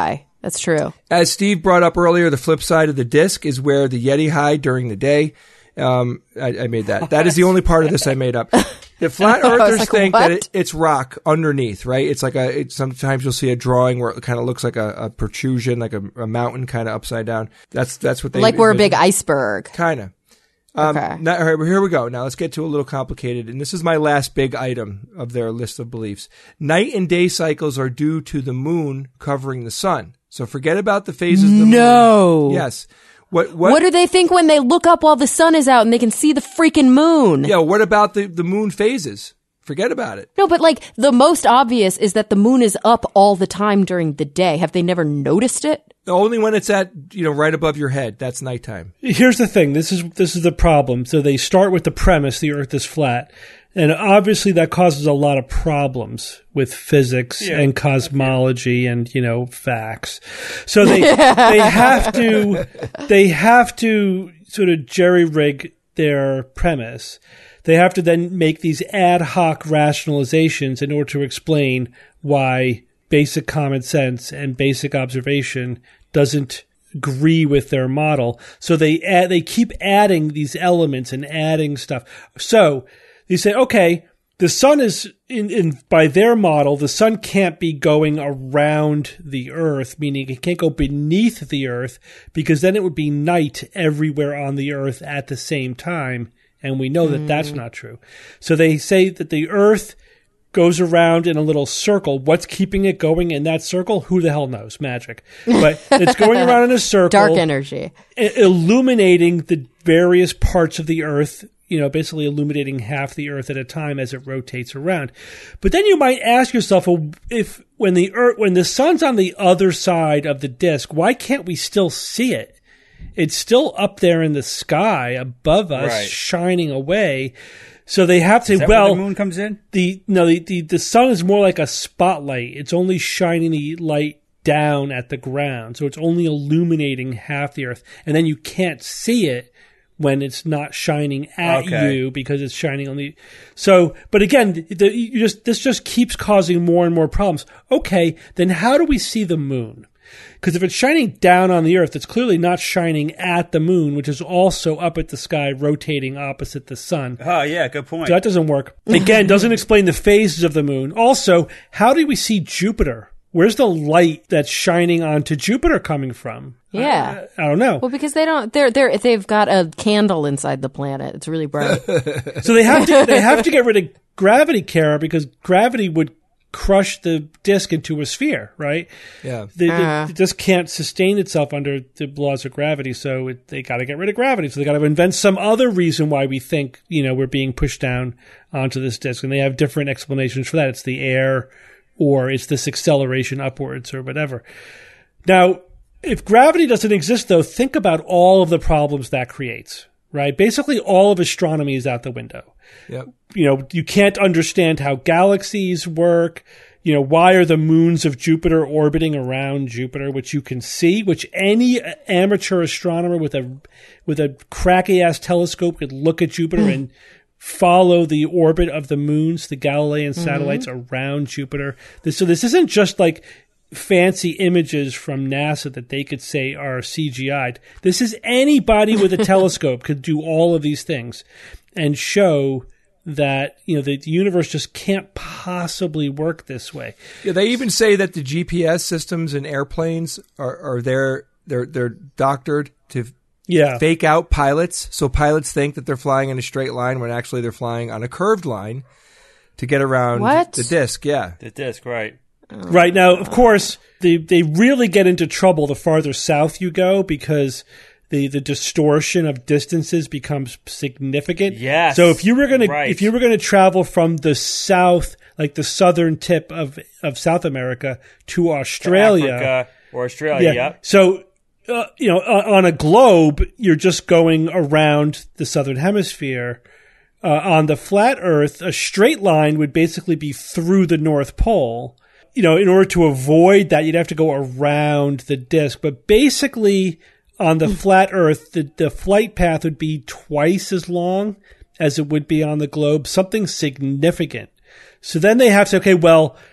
That's true. As Steve brought up earlier, the flip side of the disc is where the Yeti hide during the day. Um, I, I made that. That is the only part of this I made up. The flat earthers like, think what? that it, it's rock underneath, right? It's like a, it, sometimes you'll see a drawing where it kind of looks like a, a protrusion, like a, a mountain kind of upside down. That's, that's what they Like we're a big envision. iceberg. Kind of. Um, Okay. now, all right, here we go. Now let's get to a little complicated. And this is my last big item of their list of beliefs. Night and day cycles are due to the moon covering the sun. So forget about the phases of the No. moon. Yes. What, what, What do they think when they look up while the sun is out and they can see the freaking moon? yeah, what about the, the moon phases? Forget about it. No, but like the most obvious is that the moon is up all the time during the day. Have they never noticed it? Only when it's at, you know, right above your head. That's nighttime. Here's the thing. This is this is the problem. So they start with the premise the Earth is flat, and obviously that causes a lot of problems with physics Yeah. and cosmology and you know facts. So they they have to they have to sort of jerry rig their premise. They have to then make these ad hoc rationalizations in order to explain why basic common sense and basic observation doesn't agree with their model. So they add, they keep adding these elements and adding stuff. So they say, okay, the sun is in, in by their model, the sun can't be going around the earth, meaning it can't go beneath the earth because then it would be night everywhere on the earth at the same time. And we know that that's not true. So they say that the earth goes around in a little circle. What's keeping it going in that circle? Who the hell knows? Magic. But it's going around in a circle. Dark energy. I- illuminating the various parts of the earth, you know, basically illuminating half the earth at a time as it rotates around. But then you might ask yourself, well, if when the earth, when the sun's on the other side of the disk, why can't we still see it? It's still up there in the sky above us, Right. shining away. So they have to, Is that well, where the moon comes in? the no the, the the sun is more like a spotlight. It's only shining the light down at the ground, so it's only illuminating half the earth, and then you can't see it when it's not shining at Okay. you because it's shining on the. So, but again, the, you just this just keeps causing more and more problems. Okay, then how do we see the moon? Because if it's shining down on the earth, it's clearly not shining at the moon, which is also up at the sky, rotating opposite the sun. Oh, yeah, good point. So that doesn't work. Again, doesn't explain the phases of the moon. Also, how do we see Jupiter? Where's the light that's shining onto Jupiter coming from? Yeah. I, I don't know. Well, because they don't, they're, they're, they've got a candle inside the planet. It's really bright. So they have to they have to get rid of gravity, Kara, because gravity would crush the disk into a sphere, right? Yeah. They, Uh-huh. they, it just can't sustain itself under the laws of gravity, so it, they got to get rid of gravity. So they got to invent some other reason why we think, you know, we're being pushed down onto this disk, and they have different explanations for that. It's the air, or it's this acceleration upwards, or whatever. Now, if gravity doesn't exist, though, think about all of the problems that creates, right? Basically, all of astronomy is out the window. Yep. You know, you can't understand how galaxies work. You know, why are the moons of Jupiter orbiting around Jupiter, which you can see, which any amateur astronomer with a with a cracky ass telescope could look at Jupiter and follow the orbit of the moons, the Galilean satellites around Jupiter. This, so this isn't just like fancy images from NASA that they could say are C G I'd. This is anybody with a telescope could do all of these things and show that, you know, the, the universe just can't possibly work this way. Yeah, they even say that the G P S systems in airplanes are, are there. They're they're doctored to Yeah. fake out pilots, so pilots think that they're flying in a straight line when actually they're flying on a curved line to get around What? the disk. Yeah, The disc, right. Right. Now, of course, they, they really get into trouble the farther south you go because the, the distortion of distances becomes significant. Yes, So if you were gonna right. if you were gonna travel from the south, like the southern tip of of South America to Australia, Africa or Australia, yeah. So, uh, you know, uh, on a globe, you're just going around the southern hemisphere. Uh, on the flat Earth, a straight line would basically be through the North Pole. You know, in order to avoid that, you'd have to go around the disk. But basically, on the flat Earth, the, the flight path would be twice as long as it would be on the globe, something significant. So then they have to, okay, well,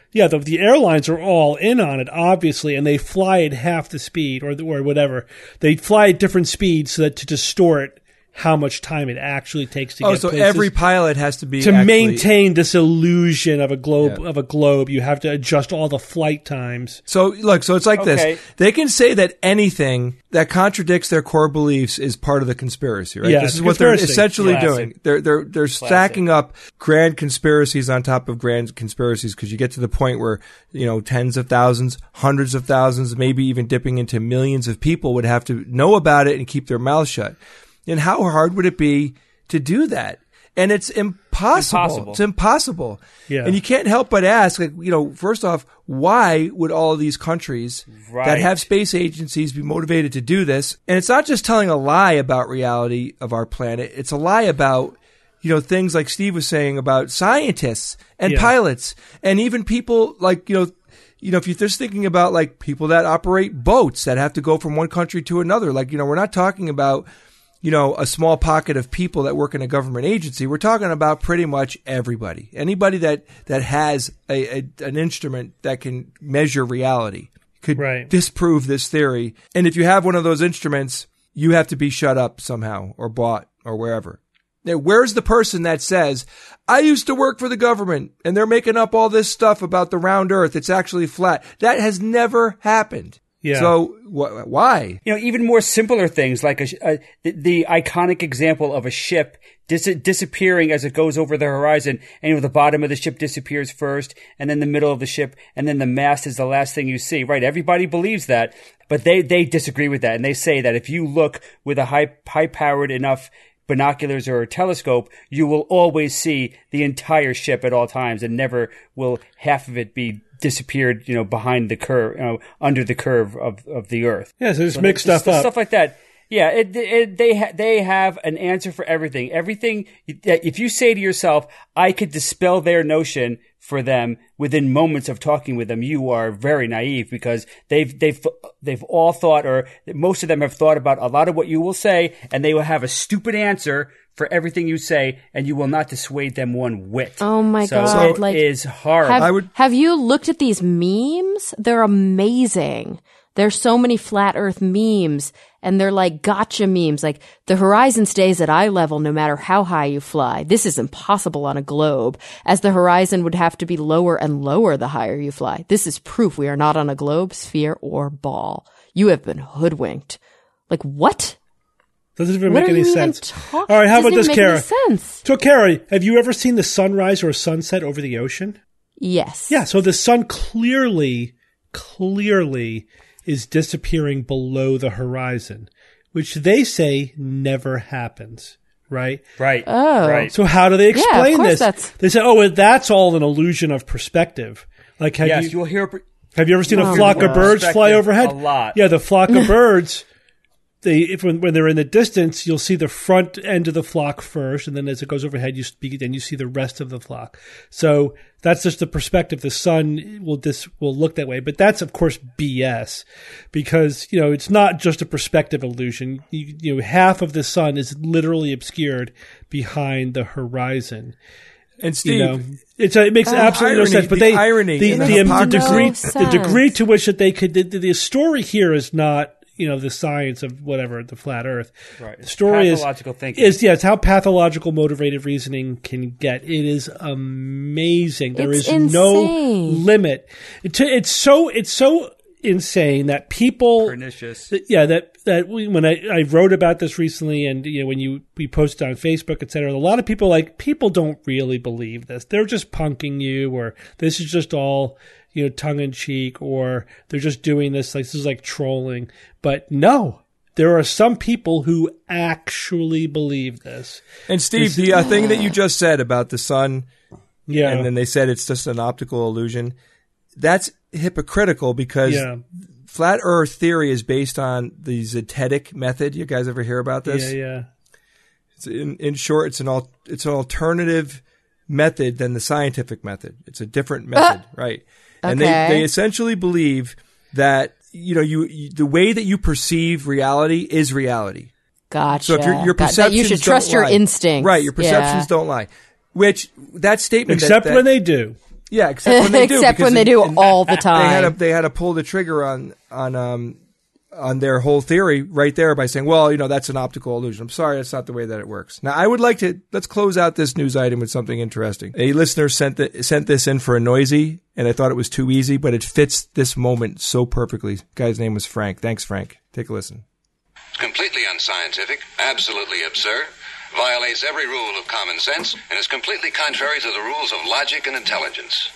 Yeah, the, the airlines are all in on it, obviously, and they fly at half the speed or or whatever. They fly at different speeds so that to distort how much time it actually takes to oh, get so places. every pilot has to be to actually, maintain this illusion of a globe Yeah. of a globe. You have to adjust all the flight times. So look, so it's like Okay. this. They can say that anything that contradicts their core beliefs is part of the conspiracy, right? Yeah, this it's is a what they're conspiracy. essentially Classic. doing. They're they're they're stacking up grand conspiracies on top of grand conspiracies because you get to the point where, you know, tens of thousands, hundreds of thousands, maybe even dipping into millions of people would have to know about it and keep their mouths shut. And how hard would it be to do that? And it's impossible. Impossible. It's impossible. Yeah. And you can't help but ask, like, you know, first off, why would all of these countries Right. that have space agencies be motivated to do this? And it's not just telling a lie about reality of our planet. It's a lie about, you know, things like Steve was saying about scientists and Yeah. pilots and even people like, you know, you know, if you're just thinking about like people that operate boats that have to go from one country to another, like, you know, we're not talking about, you know, a small pocket of people that work in a government agency. We're talking about pretty much everybody. Anybody that, that has a, a an instrument that can measure reality could Right. disprove this theory. And if you have one of those instruments, you have to be shut up somehow or bought or wherever. Now, where's the person that says, I used to work for the government and they're making up all this stuff about the round earth. It's actually flat. That has never happened. Yeah. So wh- why? You know, even more simpler things like a, sh- a, the, the iconic example of a ship dis- disappearing as it goes over the horizon, and you know the bottom of the ship disappears first, and then the middle of the ship, and then the mast is the last thing you see. Right? Everybody believes that, but they they disagree with that, and they say that if you look with a high high powered enough binoculars or a telescope, you will always see the entire ship at all times, and never will half of it be disappeared, you know, behind the curve, you know, under the curve of, of the Earth. Yeah, so just So mix just stuff up. Stuff like that. Yeah, it, it, they ha- they have an answer for everything. Everything. If you say to yourself, "I could dispel their notion for them within moments of talking with them," you are very naive because they've they've they've all thought, or most of them have thought about a lot of what you will say, and they will have a stupid answer for everything you say, and you will not dissuade them one whit. Oh my so God, it like, is horrible. Have, I would- have you looked at these memes? They're amazing. There's so many flat earth memes, and they're like gotcha memes. Like, the horizon stays at eye level no matter how high you fly. This is impossible on a globe, as the horizon would have to be lower and lower the higher you fly. This is proof we are not on a globe, sphere, or ball. You have been hoodwinked. Like, what? Doesn't even What make are any you sense. even talk- All right, how Doesn't about this, even make Kara? any sense. So, Kara, have you ever seen the sunrise or a sunset over the ocean? Yes. Yeah, so the sun clearly, clearly is disappearing below the horizon, which they say never happens, right? right. Oh. Right. So how do they Yeah, of explain course this? that's- They say, oh, well, that's all an illusion of perspective. Like, have yes, you, you will hear. have you ever seen a Oh, flock my of birds fly Perspective overhead? a lot. Yeah, the flock of birds. They, if when, when they're in the distance, you'll see the front end of the flock first, and then as it goes overhead, you speak, then you see the rest of the flock. So that's just the perspective. The sun will dis, will look that way, but that's of course B S, because you know it's not just a perspective illusion. You, you know, half of the sun is literally obscured behind the horizon. And Steve, You know, it's a, it makes absolutely no irony- sense. But the they irony the, in the, the the hypocrisy. degree No the sense. degree to which that they could the, the story here is not, you know, the science of whatever, the flat earth. Right. The story Pathological is, thinking. is, yeah, it's how pathological motivated reasoning can get. It is amazing. There It's is no insane. limit. It, it's so, it's so insane that people, Pernicious. that- yeah, that, that we, when I, I wrote about this recently, and, you know, when you, we posted on Facebook, et cetera, a lot of people like, people don't really believe this. They're just punking you, or this is just all, you know, tongue in cheek, or they're just doing this like this is like trolling. But no, there are some people who actually believe this. and Steve, the uh, thing that you just said about the sun, Yeah. and then they said it's just an optical illusion, that's hypocritical because yeah. flat Earth theory is based on the Zetetic method. You guys ever hear about this? Yeah. Yeah. It's in, in short, it's an al- it's an alternative method than the scientific method. It's a different method, right? And they, Okay. they essentially believe that, you know, you, you the way that you perceive reality is reality. Gotcha. So if your your Got- that perceptions you should trust don't your lie. instincts. Right? Your perceptions Yeah. don't lie. Which that statement, Except that, that, when they do. Yeah, except when they do. Except when they do in, all the time. They had to, they had to pull the trigger on on um on their whole theory right there by saying, well, you know, that's an optical illusion. I'm sorry, that's not the way that it works. Now, I would like to let's close out this news item with something interesting. A listener sent the, sent this in for a noisy, and I thought it was too easy, but it fits this moment so perfectly. The guy's name was Frank. Thanks, Frank. Take a listen. Completely unscientific, absolutely absurd, violates every rule of common sense, and is completely contrary to the rules of logic and intelligence.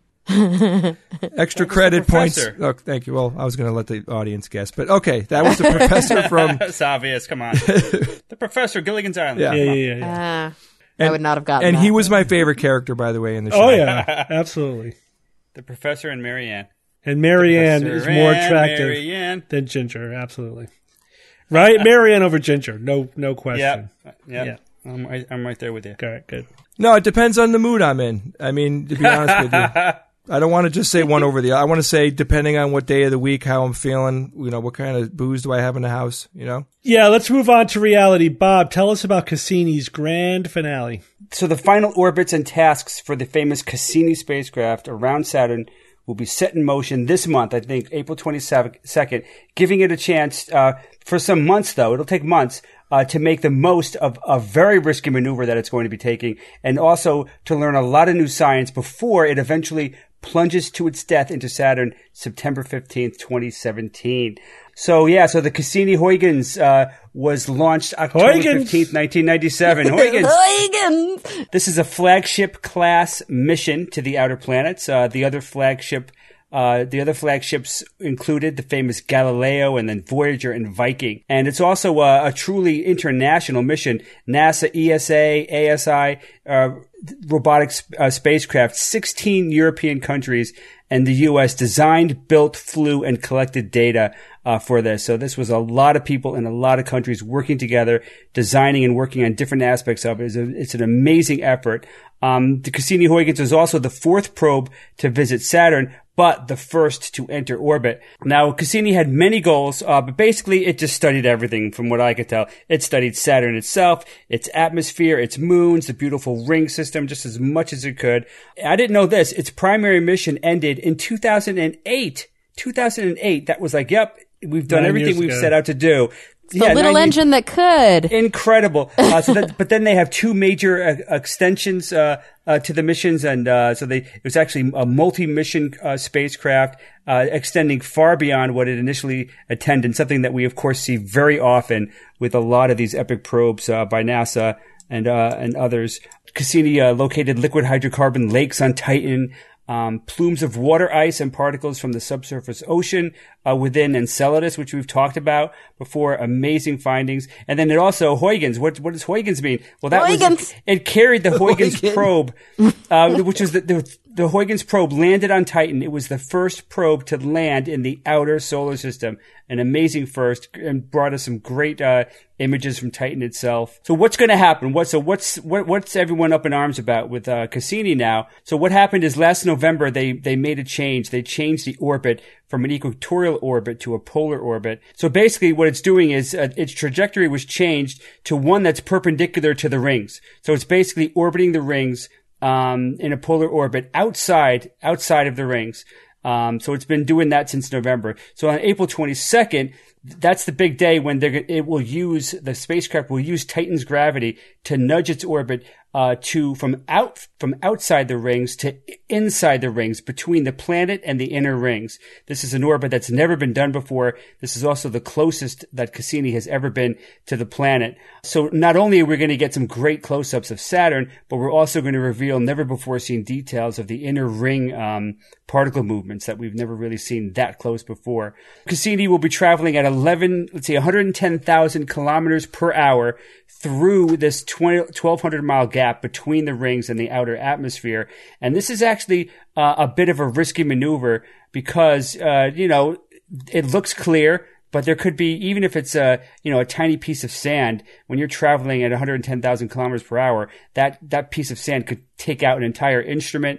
Extra credit points. Oh, thank you. Well, I was going to let the audience guess, but okay, that was the professor from. It's obvious. Come on, the professor, Gilligan's Island. Yeah, yeah, yeah. yeah. Uh, I would not have gotten. And that. he was my favorite character, by the way, in the show. Oh yeah, absolutely. The professor and Marianne. And Marianne is more attractive Marianne. than Ginger. Absolutely, right? Marianne over Ginger. No, no question. Yep. Yep. Yeah, I'm right, I'm right there with you. Okay, good. No, it depends on the mood I'm in. I mean, to be honest with you. I don't want to just say one over the other. I want to say, depending on what day of the week, how I'm feeling, you know, what kind of booze do I have in the house, you know? Yeah, let's move on to reality. Bob, tell us about Cassini's grand finale. So the final orbits and tasks for the famous Cassini spacecraft around Saturn will be set in motion this month, I think April twenty-second, giving it a chance uh, for some months, though. It'll take months uh, to make the most of a very risky maneuver that it's going to be taking, and also to learn a lot of new science before it eventually plunges to its death into Saturn September fifteenth, twenty seventeen. So, yeah, so the Cassini-Huygens uh, was launched October fifteenth, nineteen ninety-seven. Huygens! Huygens! This is a flagship-class mission to the outer planets. Uh, the other flagship, uh, the other flagships included the famous Galileo and then Voyager and Viking. And it's also a, a truly international mission. NASA, E S A, A S I, uh, robotics uh, spacecraft, sixteen European countries, and the U S designed, built, flew, and collected data uh, for this. So this was a lot of people in a lot of countries working together, designing and working on different aspects of it. It's, a, it's an amazing effort. Um, the Cassini-Huygens was also the fourth probe to visit Saturn, but the first to enter orbit. Now, Cassini had many goals, uh, but basically it just studied everything from what I could tell. It studied Saturn itself, its atmosphere, its moons, the beautiful ring system, just as much as it could. I didn't know this. Its primary mission ended in two thousand eight. two thousand eight. That was like, yep, we've done Nine everything years we've ago. set out to do. The little engine that could. Incredible. Uh, so that, but then they have two major uh, extensions uh, uh, to the missions, and uh, so they it was actually a multi-mission uh, spacecraft uh, extending far beyond what it initially intended. Something that we, of course, see very often with a lot of these epic probes uh, by NASA and uh, and others. Cassini uh, located liquid hydrocarbon lakes on Titan. Um, plumes of water ice and particles from the subsurface ocean uh, within Enceladus, which we've talked about before. Amazing findings. And then it also, Huygens. What, what does Huygens mean? Well, that Huygens. was, it carried the Huygens Huygens. probe, uh, which was the, the, the Huygens probe landed on Titan. It was the first probe to land in the outer solar system. An amazing first, and brought us some great uh, images from Titan itself. So what's going to happen? What so what's what, what's everyone up in arms about with uh, Cassini now? So what happened is last November they they made a change. They changed the orbit from an equatorial orbit to a polar orbit. So basically, what it's doing is uh, its trajectory was changed to one that's perpendicular to the rings. So it's basically orbiting the rings um, in a polar orbit outside outside of the rings. Um, so it's been doing that since November. So on April twenty-second, that's the big day when they're, it will use, the spacecraft will use Titan's gravity to nudge its orbit, uh, to, from out, from outside the rings to inside the rings, between the planet and the inner rings. This is an orbit that's never been done before. This is also the closest that Cassini has ever been to the planet. So not only are we going to get some great close-ups of Saturn, but we're also going to reveal never before seen details of the inner ring, um, particle movements that we've never really seen that close before. Cassini will be traveling at eleven, let's see, one hundred ten thousand kilometers per hour through this twelve hundred mile gap between the rings and the outer atmosphere. And this is actually uh, a bit of a risky maneuver because, uh, you know, it looks clear, but there could be, even if it's a, you know, a tiny piece of sand, when you're traveling at one hundred ten thousand kilometers per hour, that, that piece of sand could take out an entire instrument.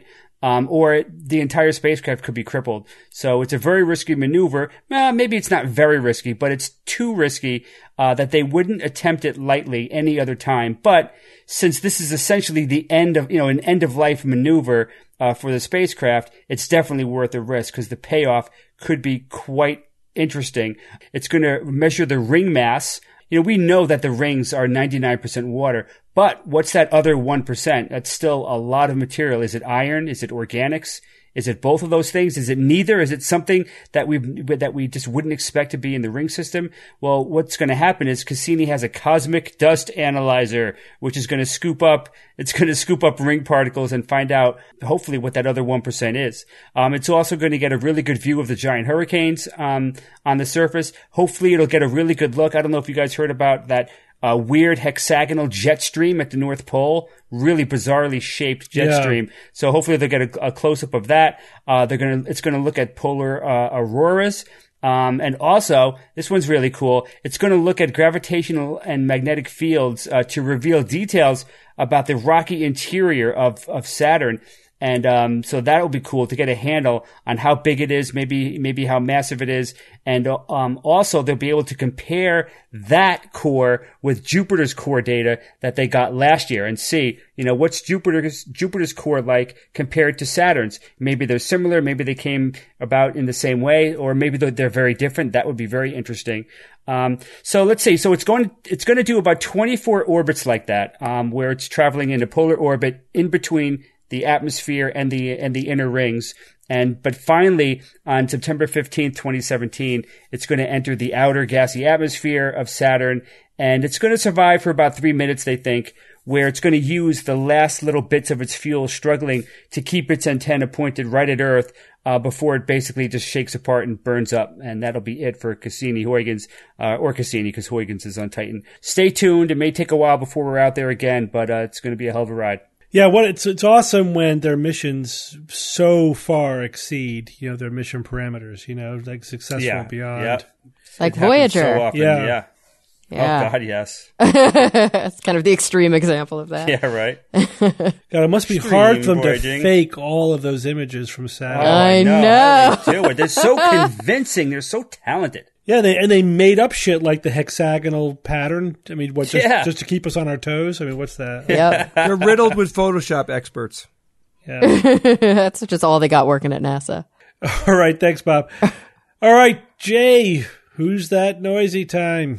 Um, or the entire spacecraft could be crippled. So it's a very risky maneuver. Well, maybe it's not very risky, but it's too risky uh, that they wouldn't attempt it lightly any other time. But since this is essentially the end of, you know, an end of life maneuver uh, for the spacecraft, it's definitely worth the risk because the payoff could be quite interesting. It's going to measure the ring mass. You know, we know that the rings are ninety-nine percent water, but what's that other one percent? That's still a lot of material. Is it iron? Is it organics? Is it both of those things? Is it neither? Is it something that we that we just wouldn't expect to be in the ring system? Well, what's going to happen is Cassini has a cosmic dust analyzer, which is going to scoop up, it's going to scoop up ring particles and find out, hopefully, what that other one percent is. Um, it's also going to get a really good view of the giant hurricanes um, on the surface. Hopefully, it'll get a really good look. I don't know if you guys heard about that A uh, weird hexagonal jet stream at the North Pole, really bizarrely shaped jet Yeah. stream. So hopefully they'll get a, a close up of that. Uh, they're gonna, it's gonna look at polar uh, auroras. Um, and also, this one's really cool. It's going to look at gravitational and magnetic fields uh, to reveal details about the rocky interior of, of Saturn. And um, so that'll be cool to get a handle on how big it is, maybe maybe how massive it is. And um, also they'll be able to compare that core with Jupiter's core data that they got last year and see, you know, what's Jupiter's Jupiter's core like compared to Saturn's. Maybe they're similar, maybe they came about in the same way, or maybe they're, they're very different. That would be very interesting. Um, so let's see. So it's going, it's going to do about twenty-four orbits like that, um, where it's traveling in a polar orbit in between the atmosphere and the and the inner rings. And but finally, on September fifteenth, twenty seventeen, it's going to enter the outer gassy atmosphere of Saturn, and it's going to survive for about three minutes, they think, where it's going to use the last little bits of its fuel struggling to keep its antenna pointed right at Earth uh, before it basically just shakes apart and burns up. And that'll be it for Cassini-Huygens, uh, or Cassini, because Huygens is on Titan. Stay tuned. It may take a while before we're out there again, but uh, it's going to be a hell of a ride. Yeah, what it's it's awesome when their missions so far exceed, you know, their mission parameters, you know, like successful Yeah, beyond. yeah. Like It happens Voyager. So often, Yeah. yeah. Yeah. Oh, God, yes. It's kind of the extreme example of that. Yeah, right. God, it must be Extreme hard for them voyaging. to fake all of those images from Saturn. Oh, I know. How do they do it? They're so convincing. They're so talented. Yeah, they and they made up shit like the hexagonal pattern. I mean, what just, Yeah. just to keep us on our toes? I mean, what's that? Yep. They're riddled with Photoshop experts. Yeah. That's just all they got working at NASA. All right, thanks, Bob. All right, Jay, who's that noisy time?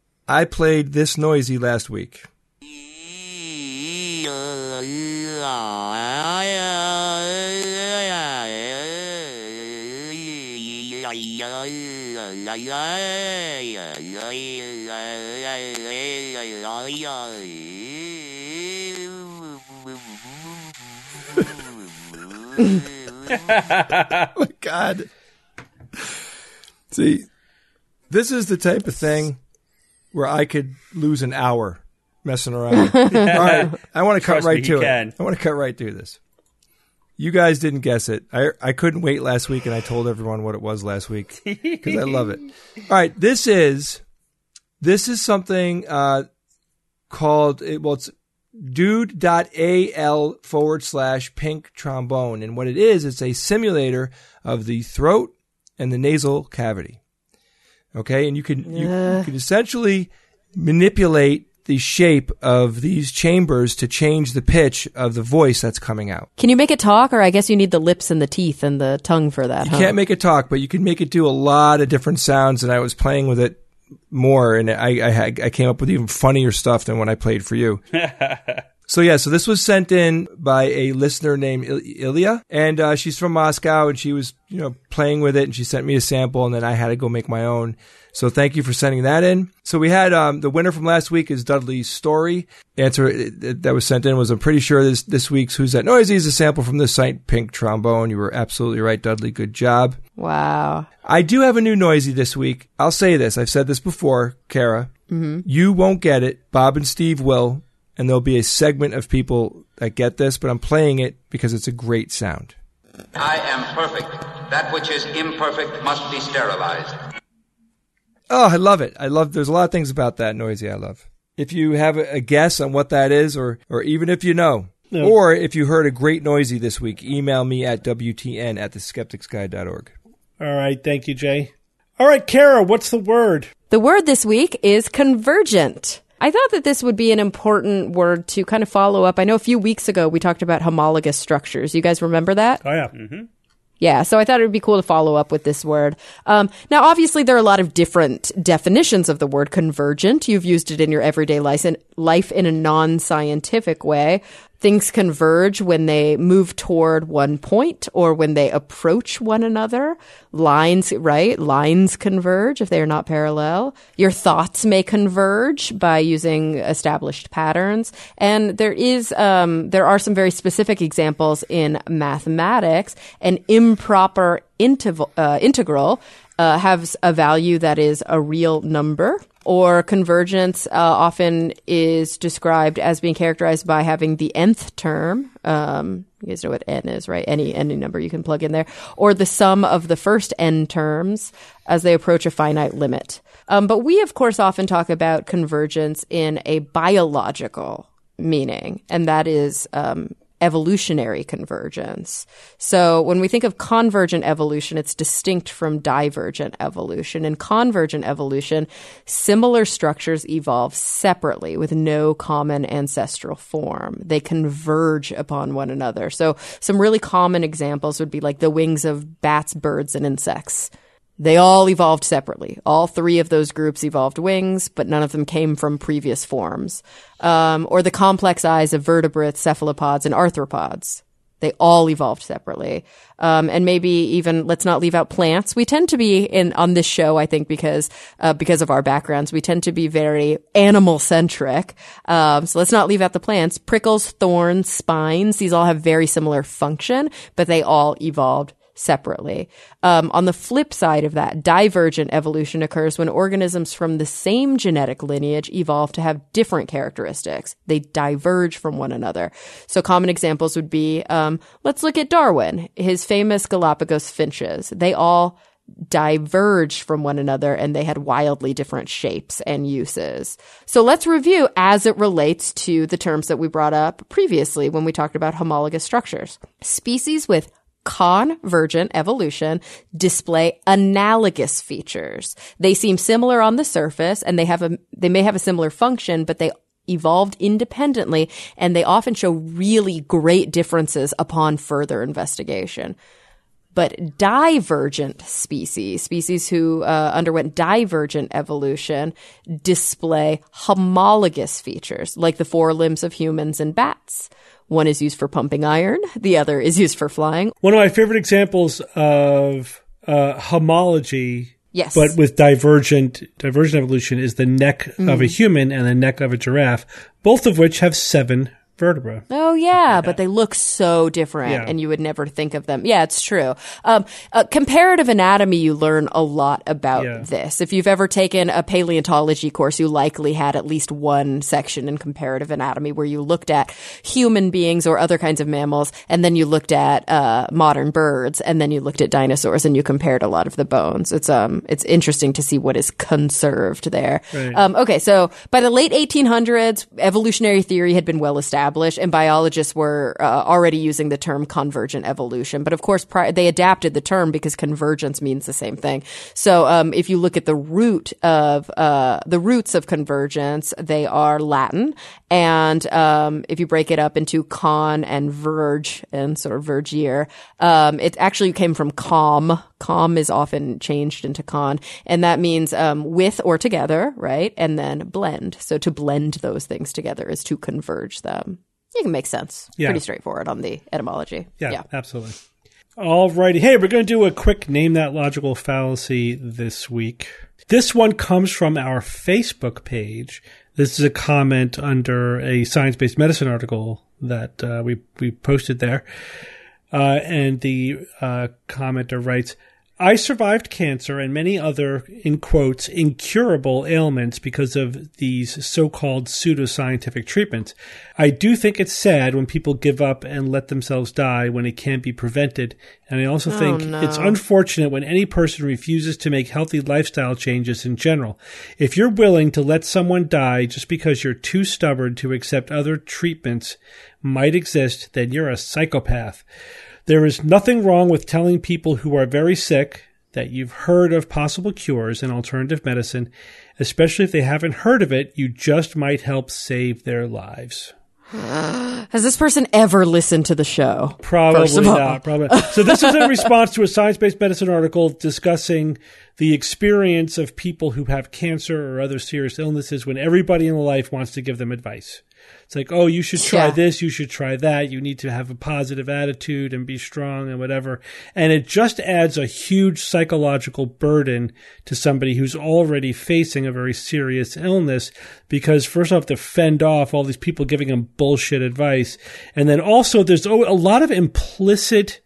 I played This Noisy last week. Oh my God. See, this is the type of thing where I could lose an hour messing around. All right, I want to cut Trust right me, to he it. can. I want to cut right through this. You guys didn't guess it. I I couldn't wait last week, and I told everyone what it was last week because I love it. All right, this is this is something uh, called it, well, it's dude.al forward slash pink trombone, and what it is, it's a simulator of the throat and the nasal cavity. Okay, and you can you, you can essentially manipulate the shape of these chambers to change the pitch of the voice that's coming out. Can you make it talk, or I guess you need the lips and the teeth and the tongue for that? You huh? can't make it talk, but you can make it do a lot of different sounds, and I was playing with it more, and I I, had, I came up with even funnier stuff than when I played for you. So yeah, so this was sent in by a listener named Il- Ilya, and uh, she's from Moscow, and she was, you know, playing with it, and she sent me a sample, and then I had to go make my own. So thank you for sending that in. So we had um, the winner from last week is Dudley's Story. The answer that was sent in was, I'm pretty sure this this week's Who's That Noisy is a sample from the Saint Pink Trombone. You were absolutely right, Dudley. Good job. Wow. I do have a new noisy this week. I'll say this. I've said this before, Kara. Mm-hmm. You won't get it. Bob and Steve will. And there'll be a segment of people that get this, but I'm playing it because it's a great sound. I am perfect. That which is imperfect must be sterilized. Oh, I love it. I love, there's a lot of things about that noisy I love. If you have a guess on what that is, or, or even if you know, No. Or if you heard a great noisy this week, email me at W T N at the skeptics guide dot org. All right. Thank you, Jay. All right, Kara, what's the word? The word this week is convergent. I thought that this would be an important word to kind of follow up. I know a few weeks ago we talked about homologous structures. You guys remember that? Oh, yeah. Mm-hmm. Yeah, so I thought it would be cool to follow up with this word. Um, now, obviously, there are a lot of different definitions of the word convergent. You've used it in your everyday life in, life in a non-scientific way. Things converge when they move toward one point or when they approach one another. Lines, right? Lines converge if they are not parallel. Your thoughts may converge by using established patterns. And there is, um, there are some very specific examples in mathematics. An improper intiv- uh, integral uh, has a value that is a real number. Or convergence uh, often is described as being characterized by having the nth term. Um, you guys know what n is, right? Any any number you can plug in there. Or the sum of the first n terms as they approach a finite limit. Um, but we, of course, often talk about convergence in a biological meaning, and that is um, evolutionary convergence. So when we think of convergent evolution, it's distinct from divergent evolution. In convergent evolution, similar structures evolve separately with no common ancestral form. They converge upon one another. So some really common examples would be like the wings of bats, birds, and insects. They all evolved separately. All three of those groups evolved wings, but none of them came from previous forms. Um, or the complex eyes of vertebrates, cephalopods, and arthropods. They all evolved separately. Um, and maybe even, let's not leave out plants. We tend to be in, on this show, I think, because, uh, because of our backgrounds, we tend to be very animal centric. Um, so let's not leave out the plants. Prickles, thorns, spines, these all have very similar function, but they all evolved separately. Um, on the flip side of that, divergent evolution occurs when organisms from the same genetic lineage evolve to have different characteristics. They diverge from one another. So common examples would be, um, let's look at Darwin, his famous Galapagos finches. They all diverged from one another and they had wildly different shapes and uses. So let's review as it relates to the terms that we brought up previously when we talked about homologous structures. Species with convergent evolution display analogous features. They seem similar on the surface and they have a, they may have a similar function, but they evolved independently and they often show really great differences upon further investigation. But divergent species, species who uh, underwent divergent evolution, display homologous features, like the forelimbs of humans and bats. One is used for pumping iron. The other is used for flying. One of my favorite examples of uh, homology, yes, but with divergent divergent evolution, is the neck mm. of a human and the neck of a giraffe, both of which have seven vertebra. Oh, yeah, yeah, but they look so different, yeah. and you would never think of them. Yeah, it's true. Um, uh, comparative anatomy, you learn a lot about yeah. this. If you've ever taken a paleontology course, you likely had at least one section in comparative anatomy where you looked at human beings or other kinds of mammals, and then you looked at uh, modern birds, and then you looked at dinosaurs, and you compared a lot of the bones. It's um, it's interesting to see what is conserved there. Right. Um, okay, so by the late eighteen hundreds, evolutionary theory had been well established. And biologists were uh, already using the term convergent evolution. But of course, pri- they adapted the term because convergence means the same thing. So um, if you look at the root of uh, the roots of convergence, they are Latin. And um, if you break it up into con and verge and sort of vergere, um, it actually came from com. Com is often changed into con, and that means um, with or together, right? And then blend. So to blend those things together is to converge them. It can make sense. Yeah. Pretty straightforward on the etymology. Yeah, yeah. absolutely. All righty. Hey, we're going to do a quick Name That Logical Fallacy this week. This one comes from our Facebook page. This is a comment under a science-based medicine article that uh, we we posted there. Uh, and the uh, commenter writes, I survived cancer and many other, in quotes, incurable ailments because of these so-called pseudoscientific treatments. I do think it's sad when people give up and let themselves die when it can't be prevented. And I also Oh, think no. it's unfortunate when any person refuses to make healthy lifestyle changes in general. If you're willing to let someone die just because you're too stubborn to accept other treatments might exist, then you're a psychopath. There is nothing wrong with telling people who are very sick that you've heard of possible cures and alternative medicine, especially if they haven't heard of it. You just might help save their lives. Has this person ever listened to the show? Probably First of all. not. Probably. So this is in response to a science-based medicine article discussing the experience of people who have cancer or other serious illnesses when everybody in life wants to give them advice. It's like, oh, you should try Yeah. this, you should try that, you need to have a positive attitude and be strong and whatever. And it just adds a huge psychological burden to somebody who's already facing a very serious illness because first off, to fend off all these people giving them bullshit advice. And then also there's a lot of implicit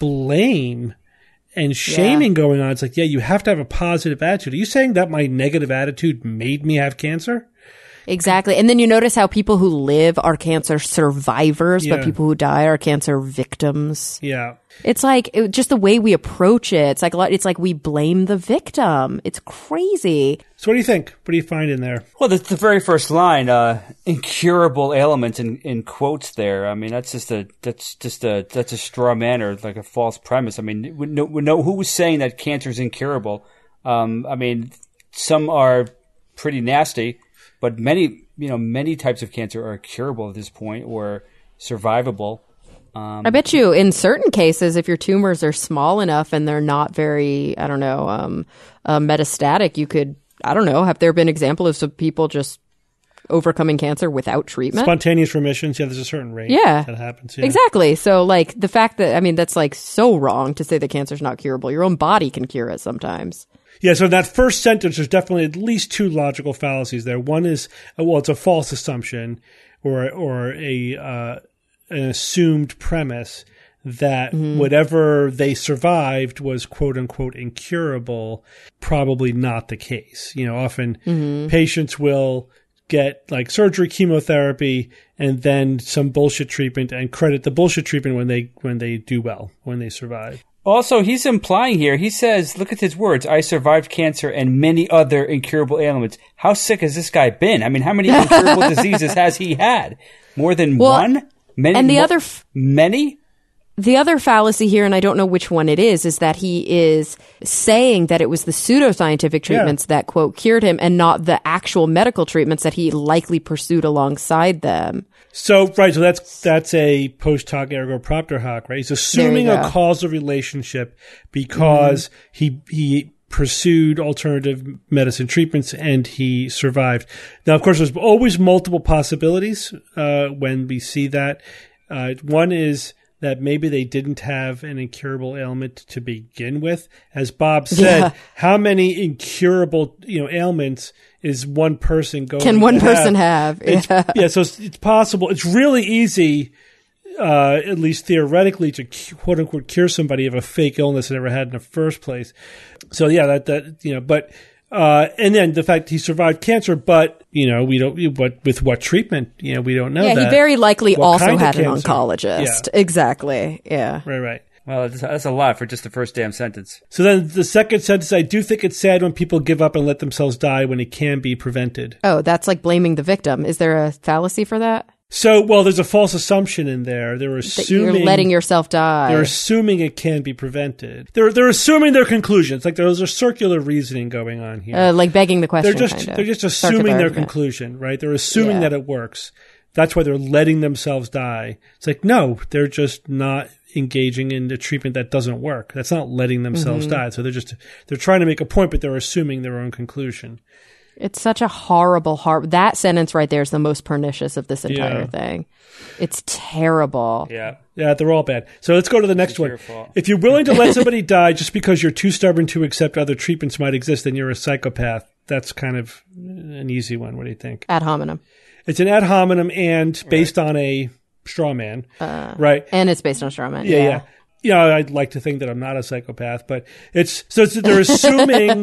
blame and shaming going on. It's like, yeah, you have to have a positive attitude. Are you saying that my negative attitude made me have cancer? Exactly. And then you notice how people who live are cancer survivors, Yeah. but people who die are cancer victims. Yeah. It's like it, just the way we approach it. It's like a lot, it's like we blame the victim. It's crazy. So what do you think? What do you find in there? Well, that's the very first line, uh, incurable ailments in, in quotes there. I mean, that's just a, that's just a, that's a straw man or like a false premise. I mean, we know, we know who was saying that cancer is incurable. Um, I mean, some are pretty nasty, but many, you know, many types of cancer are curable at this point or survivable. Um, I bet you in certain cases, if your tumors are small enough and they're not very, I don't know, um, uh, metastatic, you could, I don't know, have there been examples of people just overcoming cancer without treatment? Spontaneous remissions. Yeah, there's a certain rate Yeah. that happens. Yeah. Exactly. So, like, the fact that, I mean, that's like so wrong to say that cancer's not curable. Your own body can cure it sometimes. Yeah, so in that first sentence, there's definitely at least two logical fallacies there. One is, uh, well, it's a false assumption or or a uh, an assumed premise that Mm-hmm. whatever they survived was quote unquote incurable. Probably not the case. You know, often Mm-hmm. patients will get like surgery, chemotherapy, and then some bullshit treatment and credit the bullshit treatment when they when they do well, when they survive. Also, he's implying here, he says, look at his words, I survived cancer and many other incurable ailments. How sick has this guy been? I mean, how many incurable diseases has he had? More than Well, one? Many, and the mo- other f- Many? The other fallacy here, and I don't know which one it is, is that he is saying that it was the pseudoscientific treatments that, quote, cured him and not the actual medical treatments that he likely pursued alongside them. So, right, so that's that's a post hoc ergo propter hoc, right? He's assuming There a you go. causal relationship because he he pursued alternative medicine treatments and he survived. Now, of course, there's always multiple possibilities uh, when we see that. Uh, one is that maybe they didn't have an incurable ailment to begin with. As Bob said, Yeah. how many incurable, you know, ailments is one person going Can one to person have? It's, Yeah. yeah, so it's, it's possible. It's really easy, uh, at least theoretically, to cu- quote unquote cure somebody of a fake illness they never had in the first place. So yeah, that that you know, but uh, and then the fact he survived cancer, but you know, we don't. But with what treatment? You know, we don't know. Yeah, that. he very likely What also kind of had an cancer? oncologist. Yeah. Exactly. Yeah. Right, right. Well, that's, that's a lot for just the first damn sentence. So then the second sentence, I do think it's sad when people give up and let themselves die when it can be prevented. Oh, that's like blaming the victim. Is there a fallacy for that? So, well, there's a false assumption in there. They're That assuming you're letting yourself die. They're assuming it can be prevented. They're they're assuming their conclusions. Like there's a circular reasoning going on here. Uh, like begging the question. they're just kind of. they're just Circular assuming their argument. conclusion, right? They're assuming Yeah. that it works. That's why they're letting themselves die. It's like no, they're just not engaging in the treatment that doesn't work. That's not letting themselves Mm-hmm. die. So they're just they're trying to make a point, but they're assuming their own conclusion. It's such a horrible, hor- that sentence right there is the most pernicious of this entire Yeah. thing. It's terrible. Yeah. Yeah, they're all bad. So let's go to the next one. your fault. If you're willing to let somebody die just because you're too stubborn to accept other treatments might exist, then you're a psychopath. That's kind of an easy one. What do you think? Ad hominem. It's an ad hominem and based on a straw man, Uh, right? And it's based on straw man. Yeah, yeah. you know, I'd like to think that I'm not a psychopath, but it's so it's, they're assuming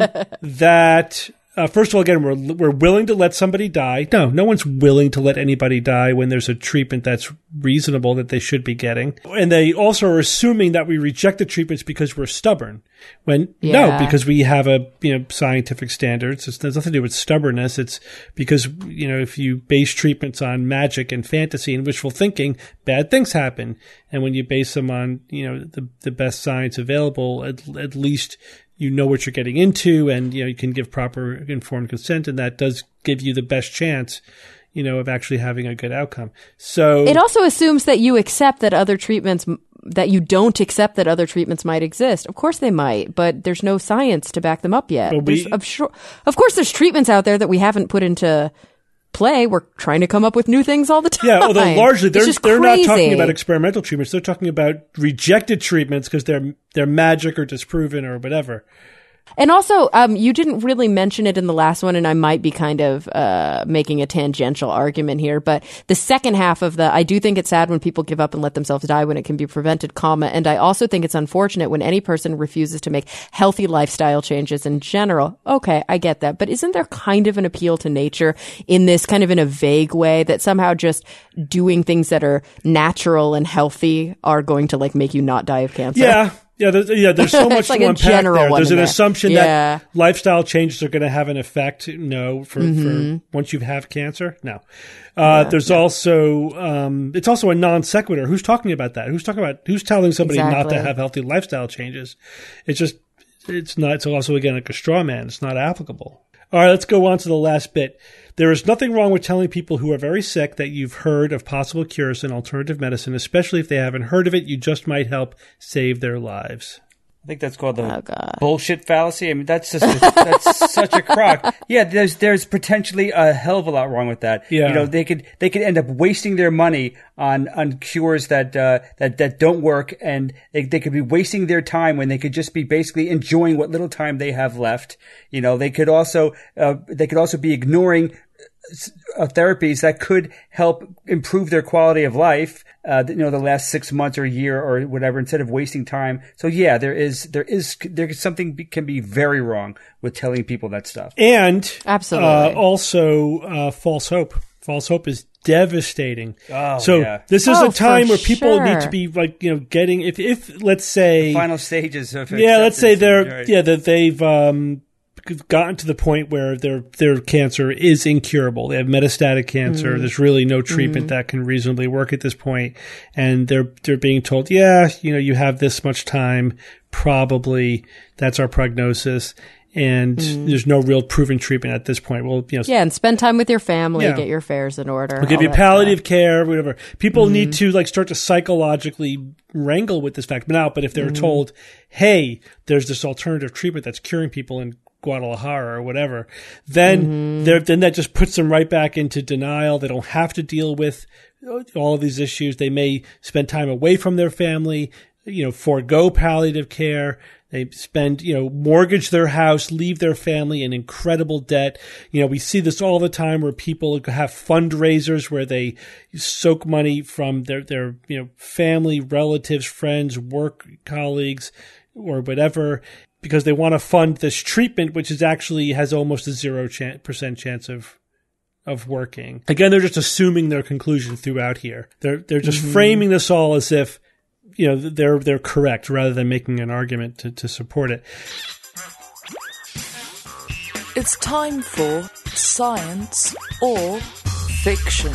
that. Uh, first of all, again, we're we're willing to let somebody die. No, no one's willing to let anybody die when there's a treatment that's reasonable that they should be getting. And they also are assuming that we reject the treatments because we're stubborn. When Yeah. no, because we have a you know scientific standards. It's, there's nothing to do with stubbornness. It's because you know if you base treatments on magic and fantasy and wishful thinking, bad things happen. And when you base them on you know the the best science available, at, at least you know what you're getting into, and you know you can give proper informed consent, and that does give you the best chance, you know, of actually having a good outcome. So It also assumes that you accept that other treatments, that you don't accept that other treatments might exist. Of course they might, but there's no science to back them up yet. But we- There's- of, sure, of course, there's treatments out there that we haven't put into play. We're trying to come up with new things all the time. yeah, although largely It's they're just they're not talking crazy. about experimental treatments. They're talking about rejected treatments because they're they're magic or disproven or whatever. And also, um, you didn't really mention it in the last one, and I might be kind of uh, making a tangential argument here, but the second half of the, I do think it's sad when people give up and let themselves die when it can be prevented, comma, and I also think it's unfortunate when any person refuses to make healthy lifestyle changes in general. Okay, I get that, but isn't there kind of an appeal to nature in this kind of in a vague way that somehow just doing things that are natural and healthy are going to like make you not die of cancer? Yeah. Yeah, there's, yeah, there's so much It's like to a unpack general there. one There's in an there. assumption Yeah. that lifestyle changes are going to have an effect. No, for, Mm-hmm. for once you have cancer, no. Uh, there's also um, it's also a non sequitur. Who's talking about that? Who's talking about who's telling somebody not Exactly. to have healthy lifestyle changes? It's just it's not. It's also again like a straw man. It's not applicable. All right, let's go on to the last bit. There is nothing wrong with telling people who are very sick that you've heard of possible cures in alternative medicine, especially if they haven't heard of it. You just might help save their lives. I think that's called the Oh, God. bullshit fallacy. I mean, that's just a, that's such a crock. Yeah, there's there's potentially a hell of a lot wrong with that. Yeah. You know, they could they could end up wasting their money on on cures that uh, that that don't work, and they they could be wasting their time when they could just be basically enjoying what little time they have left. You know, they could also uh, they could also be ignoring uh, therapies that could help improve their quality of life. Uh, you know, the last six months or a year or whatever, instead of wasting time. So yeah, there is, there is, there is something be, can be very wrong with telling people that stuff. And Absolutely. uh, also uh, false hope. False hope is devastating. Oh, so yeah. this is Oh, a time for where people sure. need to be like, you know, getting, if, if let's say, Final stages of yeah, let's say acceptance, they're, right. yeah, that they've, um, gotten to the point where their their cancer is incurable. They have metastatic cancer. Mm-hmm. There's really no treatment that can reasonably work at this point, and they're they're being told, yeah, you know, you have this much time. Probably that's our prognosis, and there's no real proven treatment at this point. Well, you know, Mm-hmm. Yeah, and spend time with your family, Yeah. get your affairs in order. we'll give all you that palliative stuff. care, whatever. People Mm-hmm. need to like start to psychologically wrangle with this fact. But now, but if they're Mm-hmm. told, hey, there's this alternative treatment that's curing people in Guadalajara or whatever, then Mm-hmm. they're then that just puts them right back into denial. They don't have to deal with all of these issues. They may spend time away from their family, you know, forego palliative care. They spend, you know, mortgage their house, leave their family in incredible debt. You know, we see this all the time where people have fundraisers where they soak money from their, their, you know, family, relatives, friends, work colleagues, or whatever, because they want to fund this treatment, which is actually has almost a zero percent chance of of working. Again, they're just assuming their conclusion throughout here. They're they're just Mm-hmm. framing this all as if, you know, they're they're correct rather than making an argument to, to support it. It's time for Science or Fiction.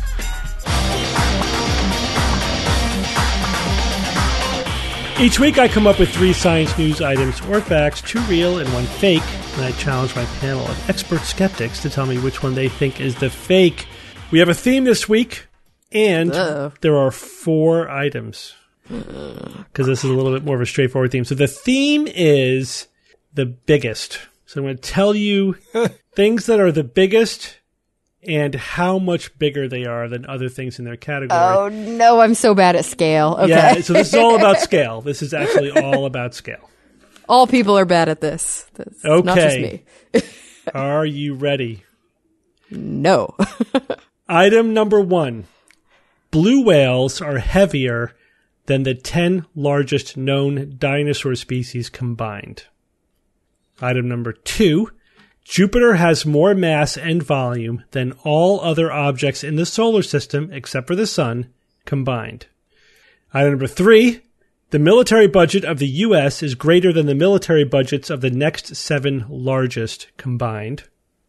Each week I come up with three science news items or facts, two real and one fake, and I challenge my panel of expert skeptics to tell me which one they think is the fake. We have a theme this week, and Uh-oh. there are four items, because this is a little bit more of a straightforward theme. So the theme is the biggest. So I'm going to tell you things that are the biggest and how much bigger they are than other things in their category. Oh, no, I'm so bad at scale. Okay. Yeah, so this is all about scale. This is actually all about scale. All people are bad at this. That's not just Okay. me. Are you ready? No. Item number one. Blue whales are heavier than the ten largest known dinosaur species combined. Item number two, Jupiter has more mass and volume than all other objects in the solar system, except for the sun, combined. Item number three, the military budget of the U S is greater than the military budgets of the next seven largest combined.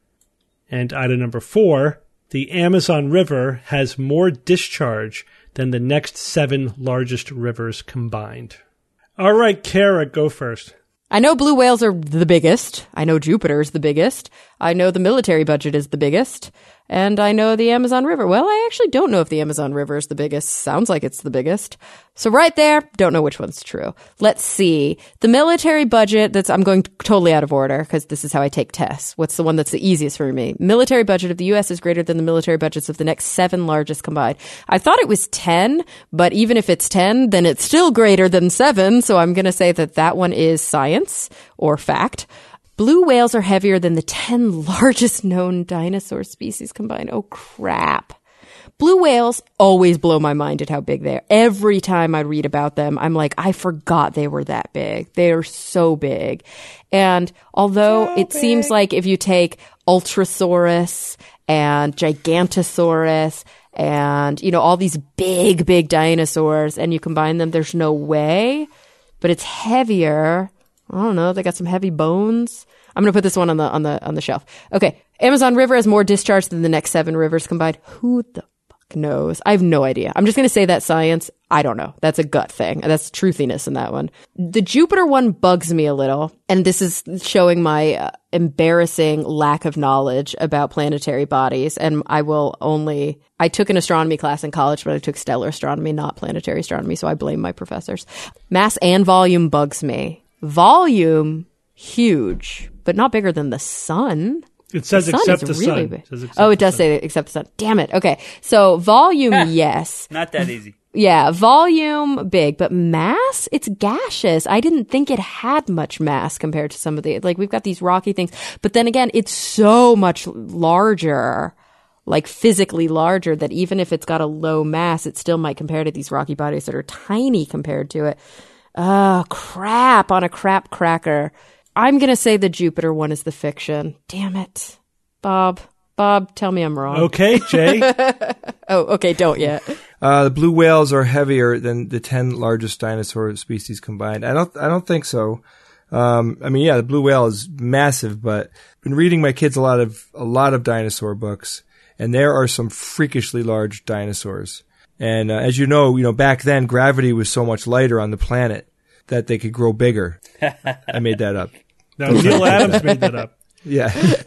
And item number four, the Amazon River has more discharge than the next seven largest rivers combined. All right, Kara, go first. I know blue whales are the biggest. I know Jupiter's the biggest. I know the military budget is the biggest. And I know the Amazon River. Well, I actually don't know if the Amazon River is the biggest. Sounds like it's the biggest. So right there, don't know which one's true. Let's see. The military budget, that's, I'm going totally out of order because this is how I take tests. What's the one that's the easiest for me? Military budget of the U S is greater than the military budgets of the next seven largest combined. I thought it was ten, but even if it's ten, then it's still greater than seven. So I'm going to say that that one is science or fact. Blue whales are heavier than the ten largest known dinosaur species combined. Oh, crap. Blue whales always blow my mind at how big they are. Every time I read about them, I'm like, I forgot they were that big. They are so big. And although so it big. Seems like if you take Ultrasaurus and Gigantosaurus and, you know, all these big, big dinosaurs and you combine them, there's no way. But it's heavier. I don't know. They got some heavy bones. I'm going to put this one on the on the on the shelf. Okay. Amazon River has more discharge than the next seven rivers combined. Who the fuck knows? I have no idea. I'm just going to say that science. I don't know. That's a gut thing. That's truthiness in that one. The Jupiter one bugs me a little, and this is showing my uh, embarrassing lack of knowledge about planetary bodies. And I will only. I took an astronomy class in college, but I took stellar astronomy, not planetary astronomy. So I blame my professors. Mass and volume bugs me. Volume, huge, but not bigger than the sun. It says the sun except the really sun. Big. It says except oh, it does sun. say except the sun. Damn it. Okay. So volume, yes. Not that easy. Yeah, volume, big, but mass, it's gaseous. I didn't think it had much mass compared to some of the, like we've got these rocky things. But then again, it's so much larger, like physically larger, that even if it's got a low mass, it still might compare to these rocky bodies that are tiny compared to it. Oh, crap on a crap cracker. I'm going to say the Jupiter one is the fiction. Damn it. Bob, Bob, tell me I'm wrong. Okay, Jay. oh, okay, don't yet. Uh, the blue whales are heavier than the ten largest dinosaur species combined. I don't, I don't think so. Um, I mean, yeah, the blue whale is massive, but I've been reading my kids a lot of, a lot of dinosaur books, and there are some freakishly large dinosaurs. And uh, as you know, you know, back then gravity was so much lighter on the planet that they could grow bigger. I made that up. No, Neil Adams made that up. Yeah.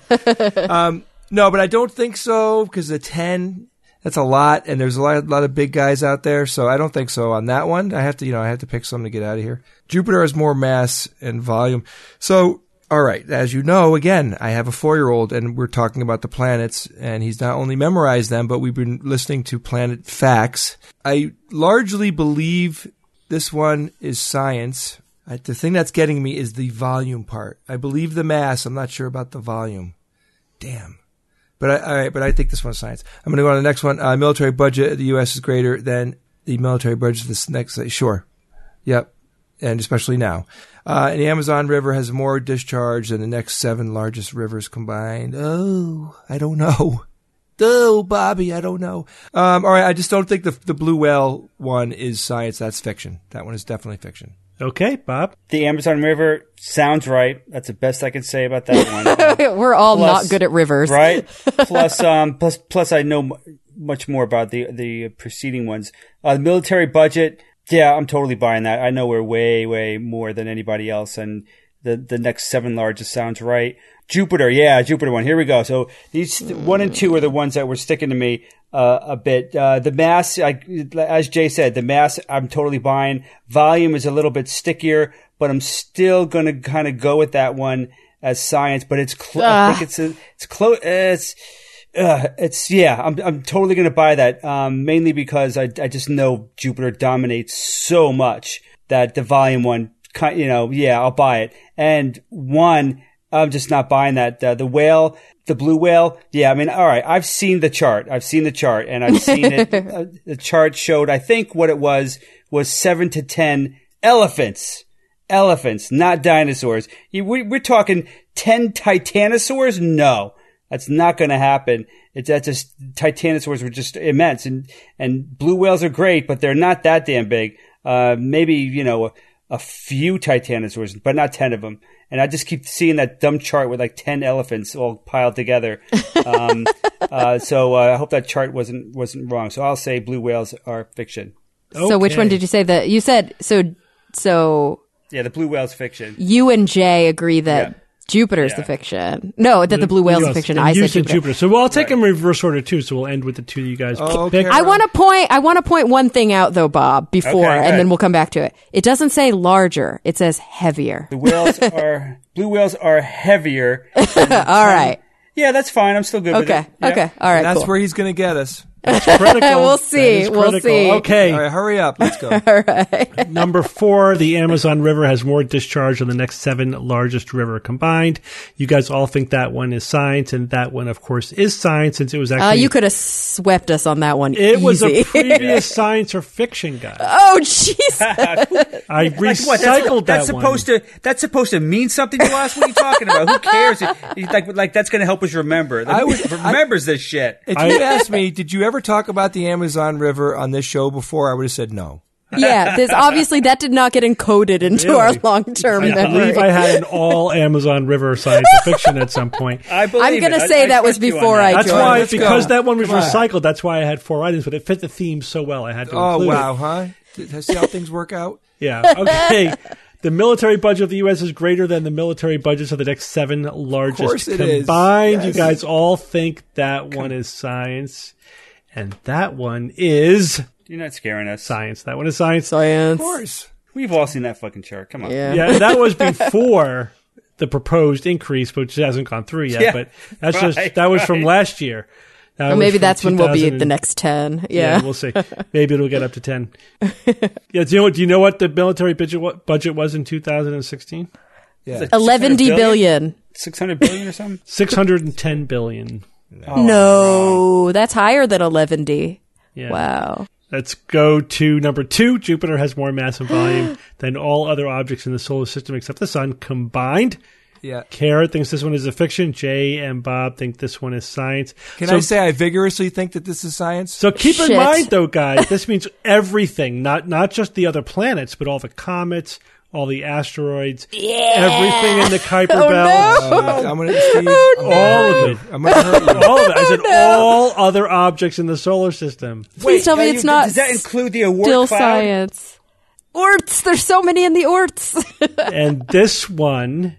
um, no, but I don't think so because the ten, that's a lot, and there's a lot, a lot of big guys out there. So I don't think so on that one. I have to, you know, I have to pick something to get out of here. Jupiter has more mass and volume. So, all right, as you know, again, I have a four-year-old, and we're talking about the planets, and he's not only memorized them, but we've been listening to planet facts. I largely believe this one is science. I, the thing that's getting me is the volume part. I believe the mass. I'm not sure about the volume. Damn. But I, all right, but I think this one's science. I'm going to go on to the next one. Uh, military budget of the U S is greater than the military budget of this next. Uh, sure. Yep. And especially now. Uh, and the Amazon River has more discharge than the next seven largest rivers combined. Oh, I don't know. Oh, Bobby, I don't know. Um, all right, I just don't think the the blue whale one is science. That's fiction. That one is definitely fiction. Okay, Bob. The Amazon River sounds right. That's the best I can say about that one. We're all plus, not good at rivers, right? Plus, um, plus, plus, I know m- much more about the the preceding ones. Uh, the military budget. Yeah, I'm totally buying that. I know we're way, way more than anybody else, and the the next seven largest sounds right. Jupiter, yeah, Jupiter one. Here we go. So these one and two are the ones that were sticking to me uh, a bit. Uh, the mass, I, as Jay said, the mass I'm totally buying. Volume is a little bit stickier, but I'm still going to kind of go with that one as science. But it's, cl- uh. I think it's a, it's close. It's uh, it's yeah. I'm I'm totally going to buy that. Um, mainly because I I just know Jupiter dominates so much that the volume one, you know, yeah, I'll buy it. And one. I'm just not buying that. Uh, the whale, the blue whale. Yeah, I mean, all right. I've seen the chart. I've seen the chart, and I've seen it. uh, the chart showed, I think, what it was was seven to ten elephants. Elephants, not dinosaurs. You- we- We're talking ten titanosaurs? No, that's not going to happen. It's that's just titanosaurs were just immense, and and blue whales are great, but they're not that damn big. Uh, maybe you know a, a few titanosaurs, but not ten of them. And I just keep seeing that dumb chart with like ten elephants all piled together. Um, uh, so uh, I hope that chart wasn't wasn't wrong. So I'll say blue whales are fiction. So which one did you say that you said? So so Yeah, the blue whale's fiction. you and Jay agree that Yeah. Jupiter's Yeah. the fiction. No, that the blue whale's the fiction. And I you said Jupiter. So well, I'll take them in reverse order too. So we'll end with the two you guys Oh, picked. okay. I want to point. I want to point one thing out though, Bob, before, Okay, and good. then we'll come back to it. It doesn't say larger. It says heavier. The whales are blue whales are heavier. All right. Yeah, that's fine. I'm still good with Okay. it. Yeah. Okay. All right. That's cool. where he's going to get us. Critical. We'll That see. is We'll critical. see. Okay. All right, hurry up. Let's go. Number four, the Amazon River has more discharge than the next seven largest river combined. You guys all think that one is science, and that one, of course, is science since it was actually. Uh, you could have swept us on that one. It was easy. a previous science or fiction guy. Oh, jeez. I Like what? recycled That's, that that's one. supposed to that's supposed to mean something to us. What are you talking about? Who cares? It- like like that's going to help us remember. Like, I who would- remembers this shit. If I- you'd asked me, did you ever talk about the Amazon River on this show before, I would have said no. Yeah, this obviously that did not get encoded into Really? our long-term I memory. believe I had an all Amazon River science fiction at some point. I believe I'm gonna it. I- say I that was trust you on before that. I That's joined. why, Let's go. because that one was Come on. recycled, that's why I had four items, but it fit the theme so well, I had to Oh, include wow, it. huh? Did- See how things work out? Yeah. Okay. The military budget of the U S is greater than the military budgets of the next seven course largest it is. combined. You Yes. guys all think that one is science, and that one is You're not scaring us. science. That one is science. Science. Of course. We've all seen that fucking chart. Come on. Yeah. Yeah, and that was before the proposed increase, which hasn't gone through yet. Yeah, but that's right, just that was from right. last year. That Or was maybe from that's when we'll be at two the thousand next ten. Yeah, Yeah. we'll see. Maybe it'll get up to ten. Yeah, do you know what? Do you know what the military budget what budget was in two thousand sixteen? Yeah. eleven billion? billion. Six hundred billion or something. Six hundred and ten billion. No, that's higher than eleven D. Yeah. Wow. Let's go to number two. Jupiter has more mass and volume than all other objects in the solar system except the sun combined. Yeah. Kara thinks this one is a fiction. Jay and Bob think this one is science. Can So- I say I vigorously think that this is science? So keep in Shit. mind, though, guys, this means everything, not not just the other planets, but all the comets, all the asteroids, everything in the Kuiper Oh, Belt, Uh, I'm gonna, Steve, Oh, I'm no. gonna all hurt of you. it. I'm going to hurt you. all of it. I said no. all other objects in the solar system. Please tell me Now it's you- not Does that include the award still cloud? science. Orts. There's so many in the orts. And this one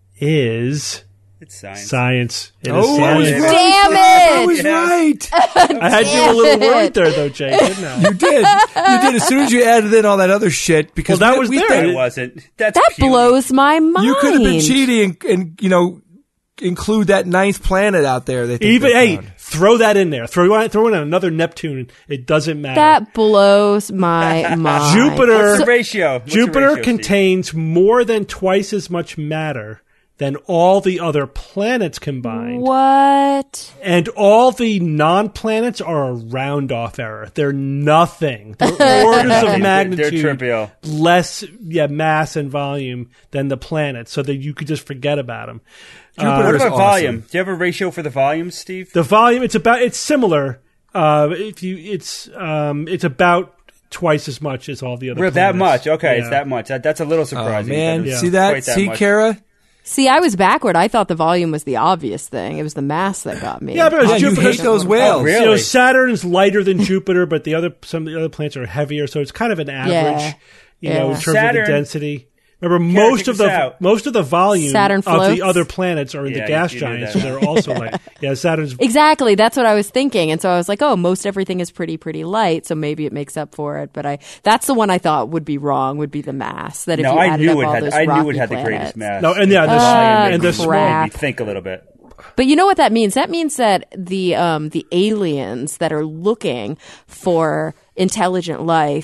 is It's science. science. It is Oh, I was science. right. Damn I it! was right. I had you a little Damn it. worried there, though, Jay, didn't I? You did. You did. As soon as you added in all that other shit, because Well, that we- was we there. think It wasn't. That's That puny. blows my mind. you could have been cheating and, and you know include that ninth planet out there. They think Even they hey, found. throw that in there. Throw on, throw in another Neptune. It doesn't matter. That blows my mind. Jupiter- What's the ratio? What's the Jupiter ratio, Steve? contains more than twice as much matter than all the other planets combined. What? And all the non-planets are a round-off error. They're nothing. They're orders of They're magnitude trivial. less yeah, mass and volume than the planets, so that you could just forget about them. Jupiter What is about awesome. volume? Do you have a ratio for the volume, Steve? The volume, it's about, it's similar. Uh, if you, it's, um, it's about twice as much as all the other We're that planets. much. Okay, it's Yeah. that much. That, that's a little Oh, surprising. man, That it's see that? quite that see, much. Kara? See, I was backward. I thought the volume was the obvious thing. It was the mass that got me. Yeah, but Oh, you Jupiter's hate those whales. Oh, really? You know, Saturn's lighter than Jupiter, but the other some of the other planets are heavier, so it's kind of an average. Yeah. You know, in Yeah. terms of Saturn- the density. Remember, Kara, most check of this the out. most of the volume Saturn of floats? the other planets are in Yeah, the gas you- you knew giants, that. so they're also light. Yeah, Saturn's. Exactly. That's what I was thinking. And so I was like, oh, most everything is pretty, pretty light. So maybe it makes up for it. But I, that's the one I thought would be wrong, would be the mass. That if No, you I added knew up it all had. those I knew rocky it had the planets. greatest mass. No, and yeah, the Ah, and the small. crap. Made me think a little bit. But you know what that means? That means that the um, the aliens that are looking for intelligent life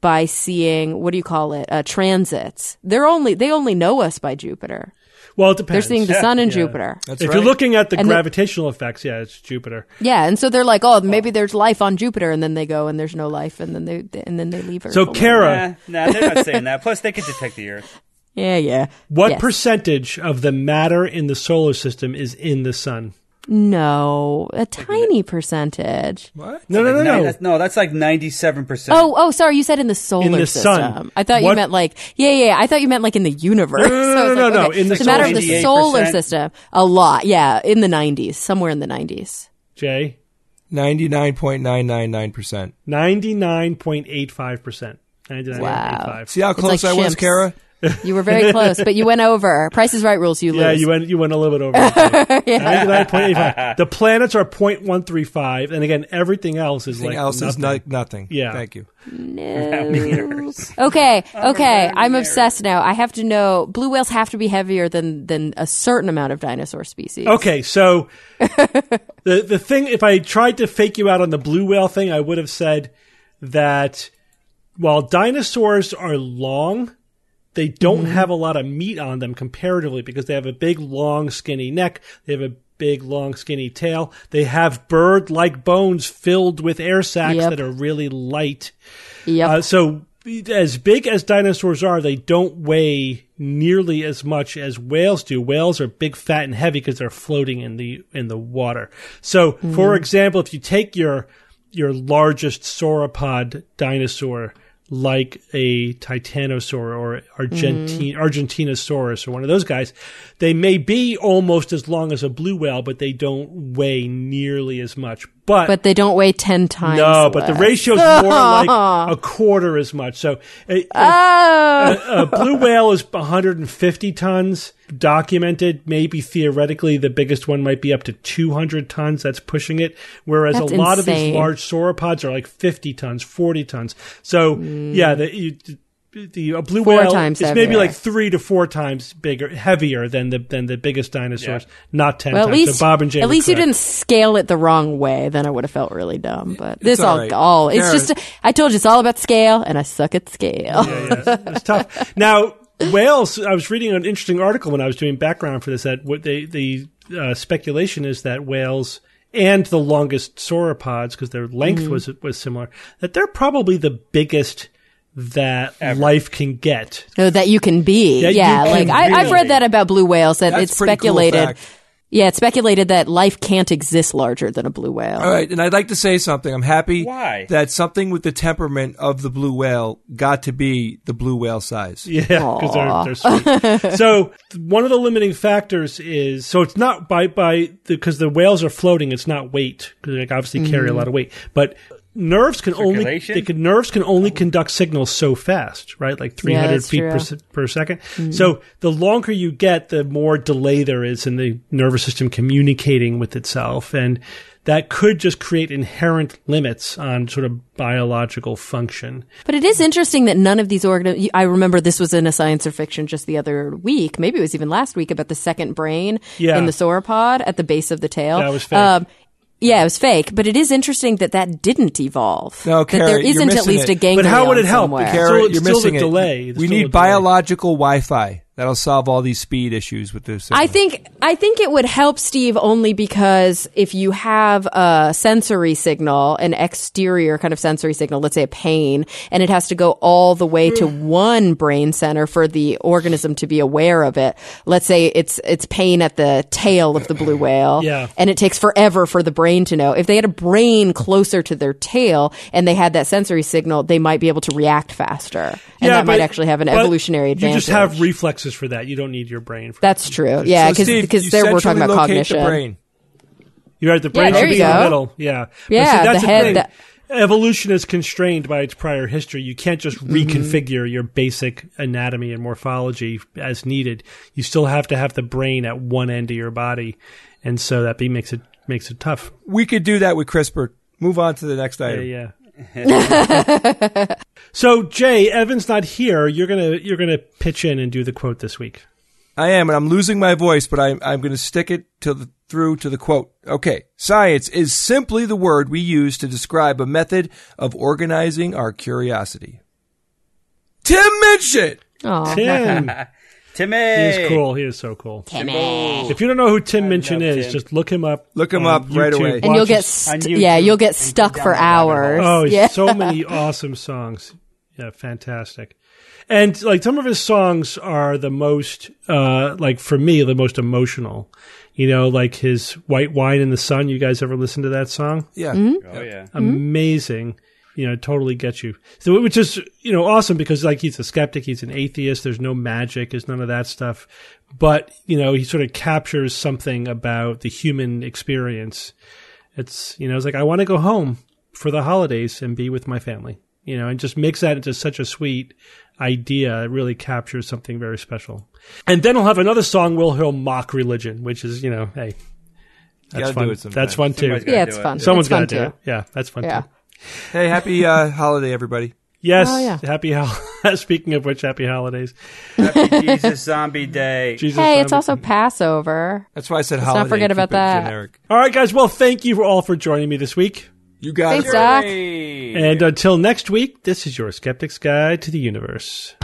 by seeing, what do you call it, uh, transits. They're only they only know us by Jupiter. Well, it depends. They're seeing the sun and Jupiter. That's if right. you're looking at the And the- gravitational effects, yeah, it's Jupiter. Yeah, and so they're like, oh, maybe there's life on Jupiter, and then they go and there's no life, and then they and then they leave Earth. So, alone. Kara, Nah, nah, they're not saying that. Plus, they could detect the Earth. Yeah, yeah. what Yes. percentage of the matter in the solar system is in the sun? No, a tiny percentage. What? No, no, no, Like, no. that's- no, that's like ninety-seven percent. Oh, oh, sorry. You said in the solar In the system. sun. I thought you What- meant like, yeah, yeah, yeah. I thought you meant like in the universe. No, no, no, So I was no, like, no, okay. in the the matter of the ninety-eight solar percent. system. A lot, yeah, in the nineties, somewhere in the nineties. Jay? ninety-nine point nine nine nine percent. ninety-nine point eight five percent. ninety-nine point eight five. Wow. See how It's close like I was, chimps. Kara? You were very close, but you went over. Price is Right rules. You lose. Yeah, you went you went a little bit over. ninety-nine point eight five. The planets are zero point one three five, and again, everything else is Everything like else is nothing. no, nothing. Yeah. Thank you. No. Okay, okay. I'm obsessed now. I have to know. Blue whales have to be heavier than than a certain amount of dinosaur species. Okay, so the the thing, if I tried to fake you out on the blue whale thing, I would have said that while dinosaurs are long, they don't have a lot of meat on them comparatively because they have a big, long, skinny neck. They have a big, long, skinny tail. They have bird-like bones filled with air sacs Yep. that are really light. Yep. Uh, so as big as dinosaurs are, they don't weigh nearly as much as whales do. Whales are big, fat, and heavy because they're floating in the in the water. So, for example, if you take your your largest sauropod dinosaur, like a Titanosaur or Argenti- Argentinosaurus or one of those guys, they may be almost as long as a blue whale, but they don't weigh nearly as much. But, but they don't weigh ten times. no, but the less. ratio is more like a quarter as much. So a, Oh. a, a blue whale is one hundred fifty tons documented. Maybe theoretically the biggest one might be up to two hundred tons. That's pushing it. Whereas That's a lot of insane. these large sauropods are like fifty tons, forty tons. So yeah, the, you, the a blue Four whale times is maybe heavier. like three to four times bigger, heavier than the than the biggest dinosaurs. Not ten Well, at times. least, so Bob and Jay at were least you correct. didn't scale it the wrong way. Then I would have felt really dumb. But this all all, right. all it's Karen. just. I told you it's all about scale, and I suck at scale. Yeah, yeah, it's, it's tough. Now, whales, I was reading an interesting article when I was doing background for this, that what they, the uh, speculation is that whales and the longest sauropods, because their length was was similar, that they're probably the biggest that life can get. No, that you can be. That you Yeah, can like I, I've really. read that about blue whales. That That's it's pretty cool speculated. fact. Yeah, it's speculated that life can't exist larger than a blue whale. All right, and I'd like to say something. I'm happy Why? that something with the temperament of the blue whale got to be the blue whale size. Yeah, because they're, they're sweet. So one of the limiting factors is, so it's not by, by, because the, the whales are floating, it's not weight, because they obviously carry a lot of weight, but nerves can only, Circulation? they can, nerves can only conduct signals so fast, right? Like three hundred that's feet true. per, se- per second. So the longer you get, the more delay there is in the nervous system communicating with itself. And that could just create inherent limits on sort of biological function. But it is interesting that none of these organisms. I remember this was in a science or fiction just the other week. Maybe it was even last week about the second brain Yeah. in the sauropod at the base of the tail. That was fake. yeah, it was fake. But it is interesting that that didn't evolve. No, that Kara, there you're isn't at missing least it. a ganglion But how would it help? somewhere. Because- Kara, Still- it's you're still missing a it. delay. It's We still a need delay. biological Wi-Fi. That'll solve all these speed issues with this. I think I think it would help, Steve, only because if you have a sensory signal, an exterior kind of sensory signal, let's say a pain, and it has to go all the way to one brain center for the organism to be aware of it. Let's say it's it's pain at the tail of the blue whale, Yeah. and it takes forever for the brain to know. If they had a brain closer to their tail and they had that sensory signal, they might be able to react faster, and that might but- actually have an but evolutionary advantage. You just have reflexes for that. You don't need your brain for That's true. Yeah, So, because Steve, because you there we're talking centrally about locate cognition. The brain. You're right. The brain there should you be in the go. middle. Yeah. But Yeah, see, that's the the, head thing. that- Evolution is constrained by its prior history. You can't just Mm-hmm. reconfigure your basic anatomy and morphology as needed. You still have to have the brain at one end of your body, and so that be, makes it makes it tough. We could do that with CRISPR. Move on to the next item. Yeah. yeah. So Jay, Evan's not here. You're gonna you're gonna pitch in and do the quote this week. I am, and I'm losing my voice, but I'm, I'm going to stick it to the, through to the quote. Okay. Science is simply the word we use to describe a method of organizing our curiosity. Tim Minchin. Oh, Tim. Timmy. He is cool. He is so cool. Timmy. If you don't know who Tim Minchin love is, Tim. just look him up. Look him on up right YouTube. away. And Watch you'll get his- st- on yeah, YouTube. you'll get You stuck can for download that hours. Oh, yeah. so many awesome songs. Yeah, fantastic. And like some of his songs are the most, uh, like for me, the most emotional. You know, like his "White Wine in the Sun." You guys ever listen to that song? Yeah. Oh yeah. Amazing. You know, totally gets you. So, which is, you know, awesome because like he's a skeptic, he's an atheist. There's no magic, there's none of that stuff. But you know, he sort of captures something about the human experience. It's, you know, it's like I want to go home for the holidays and be with my family. You know, and just makes that into such a sweet idea. It really captures something very special. And then he'll have another song where he'll mock religion, which is, you know, hey, that's gotta fun. do it sometime. That's fun too. Somebody's gotta Yeah, do it's it. fun. Someone's it's fun got to do too. it. Yeah, that's fun Yeah. too. Hey, happy uh, holiday, everybody. Yes. Oh, yeah. Happy holidays. Speaking of which, happy holidays. Happy Jesus Zombie Day. Jesus Hey, it's Zombie. also Passover. That's why I said Let's holiday. not forget Keep about it that. Generic. All right, guys. Well, thank you all for joining me this week. You got Thanks, it. Doc. Hey. And until next week, this is your Skeptic's Guide to the Universe.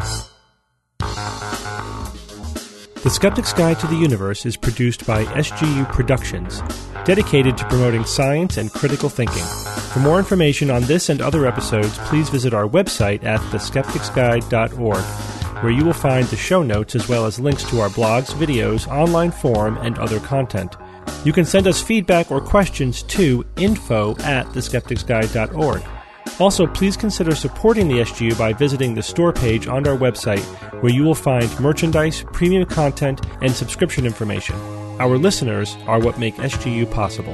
The Skeptic's Guide to the Universe is produced by S G U Productions, dedicated to promoting science and critical thinking. For more information on this and other episodes, please visit our website at the skeptics guide dot org, where you will find the show notes as well as links to our blogs, videos, online forum, and other content. You can send us feedback or questions to info at the skeptics guide dot org. Also, please consider supporting the S G U by visiting the store page on our website, where you will find merchandise, premium content, and subscription information. Our listeners are what make S G U possible.